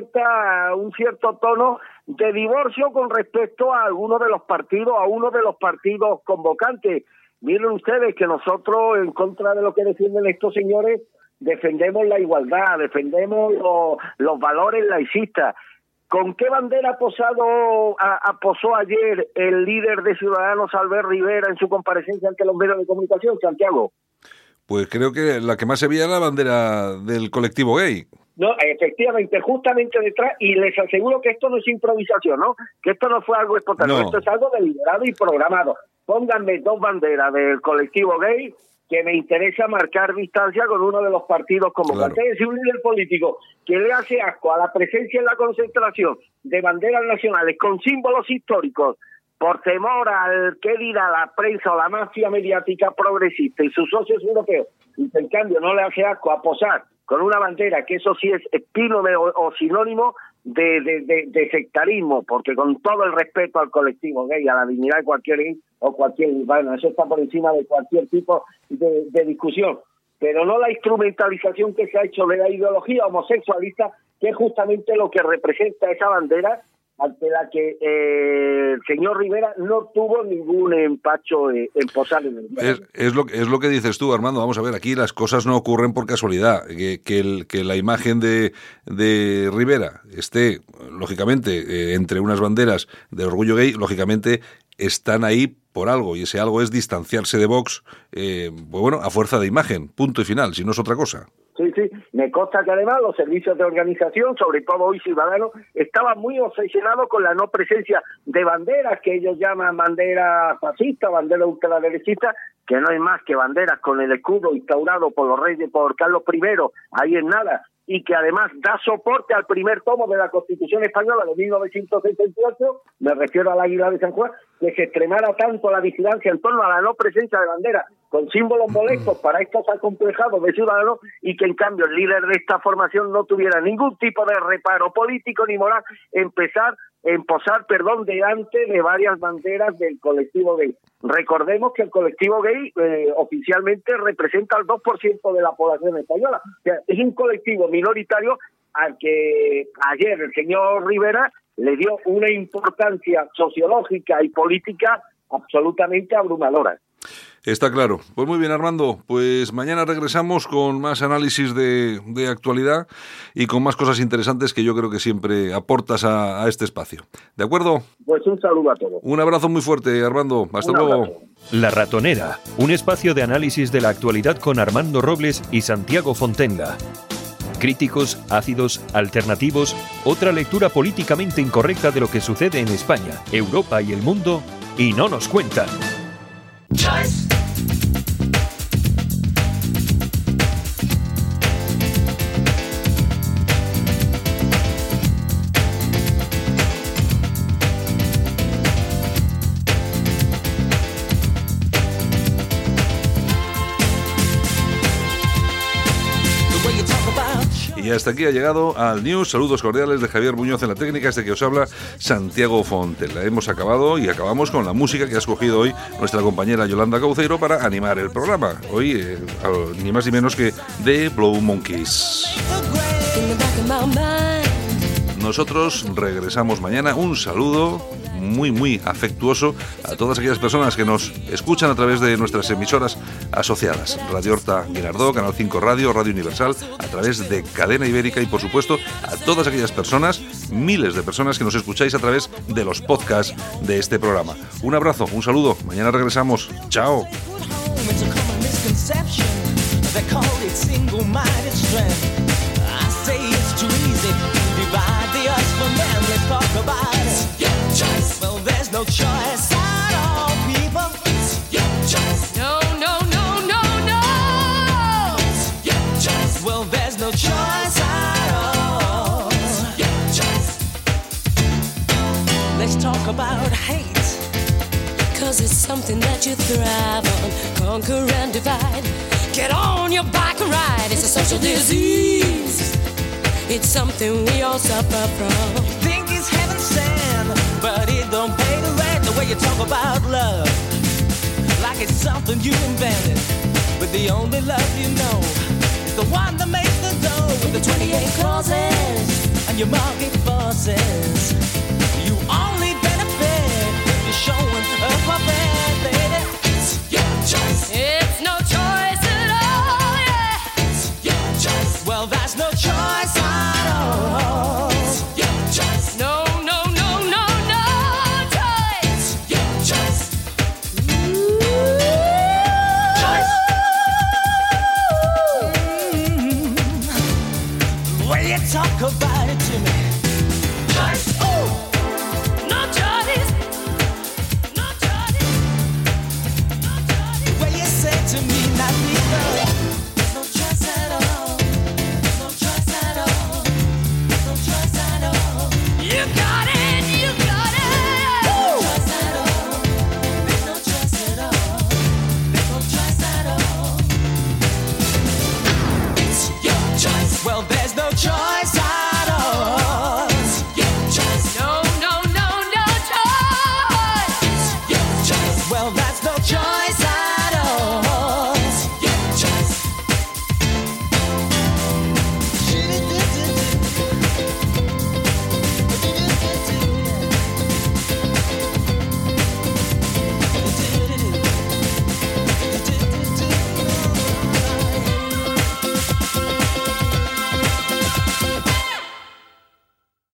cierto tono de divorcio con respecto a uno de los partidos convocantes. Miren ustedes que nosotros, en contra de lo que defienden estos señores, defendemos la igualdad, defendemos los valores laicistas. ¿Con qué bandera posó ayer el líder de Ciudadanos, Albert Rivera, en su comparecencia ante los medios de comunicación, Santiago? Pues creo que la que más se veía era la bandera del colectivo gay. No, efectivamente, justamente detrás, y les aseguro que esto no es improvisación, ¿no? Que esto no fue algo espontáneo, esto es algo deliberado y programado. Pónganme 2 banderas del colectivo gay, que me interesa marcar distancia con uno de los partidos convocantes. Claro. Es un líder político que le hace asco a la presencia en la concentración de banderas nacionales con símbolos históricos, por temor al que dirá la prensa o la mafia mediática progresista y sus socios europeos, y en cambio no le hace asco a posar con una bandera que eso sí es epílogo o sinónimo de sectarismo, porque con todo el respeto al colectivo gay, a la dignidad de cualquier gay o cualquier urbano, eso está por encima de cualquier tipo de discusión, pero no la instrumentalización que se ha hecho de la ideología homosexualista, que es justamente lo que representa esa bandera, ante la que el señor Rivera no tuvo ningún empacho en posar en el es lo que dices tú, Armando. Vamos a ver, aquí las cosas no ocurren por casualidad. Que la imagen de Rivera esté, lógicamente, entre unas banderas de orgullo gay, lógicamente están ahí por algo, y ese algo es distanciarse de Vox, pues bueno, a fuerza de imagen, punto y final, si no es otra cosa. Sí, me consta que además los servicios de organización, sobre todo hoy Ciudadanos, estaban muy obsesionados con la no presencia de banderas que ellos llaman bandera fascista, bandera ultraderechista, que no es más que banderas con el escudo instaurado por los reyes, por Carlos I, ahí en nada, y que además da soporte al primer tomo de la Constitución Española de 1978, me refiero al Águila de San Juan, que se extremara tanto la vigilancia en torno a la no presencia de banderas con símbolos molestos para estos acomplejados de Ciudadanos, y que en cambio el líder de esta formación no tuviera ningún tipo de reparo político ni moral en posar delante de varias banderas del colectivo gay. Recordemos que el colectivo gay oficialmente representa el 2% de la población española. O sea, es un colectivo minoritario al que ayer el señor Rivera le dio una importancia sociológica y política absolutamente abrumadora. Está claro. Pues muy bien, Armando. Pues mañana regresamos con más análisis de actualidad y con más cosas interesantes que yo creo que siempre aportas a este espacio. ¿De acuerdo? Pues un saludo a todos. Un abrazo muy fuerte, Armando. Hasta luego. La Ratonera, un espacio de análisis de la actualidad con Armando Robles y Santiago Fontenga. Críticos, ácidos, alternativos, otra lectura políticamente incorrecta de lo que sucede en España, Europa y el mundo, y no nos cuentan. Choice. Y hasta aquí ha llegado Al News. Saludos cordiales de Javier Muñoz en la técnica, este que os habla Santiago Fontela. Hemos acabado y acabamos con la música que ha escogido hoy nuestra compañera Yolanda Cauceiro para animar el programa. Hoy, ni más ni menos que The Blow Monkeys. Nosotros regresamos mañana. Un saludo muy, muy afectuoso a todas aquellas personas que nos escuchan a través de nuestras emisoras asociadas. Radio Horta Guinardó, Canal 5 Radio, Radio Universal, a través de Cadena Ibérica, y por supuesto a todas aquellas personas, miles de personas que nos escucháis a través de los podcasts de este programa. Un abrazo, un saludo. Mañana regresamos. Chao. Well, there's no choice at all, people. It's your choice. No, no, no, no, no. It's your choice. Well, there's no choice at all. It's your choice. Let's talk about hate, 'cause it's something that you thrive on. Conquer and divide. Get on your bike and ride. It's a social disease. It's something we all suffer from. Think it's heaven sent, but it don't pay the rent. The way you talk about love, like it's something you invented, but the only love you know is the one that makes the dough with the 28 clauses and your market forces. You only benefit if you're showing a puppet.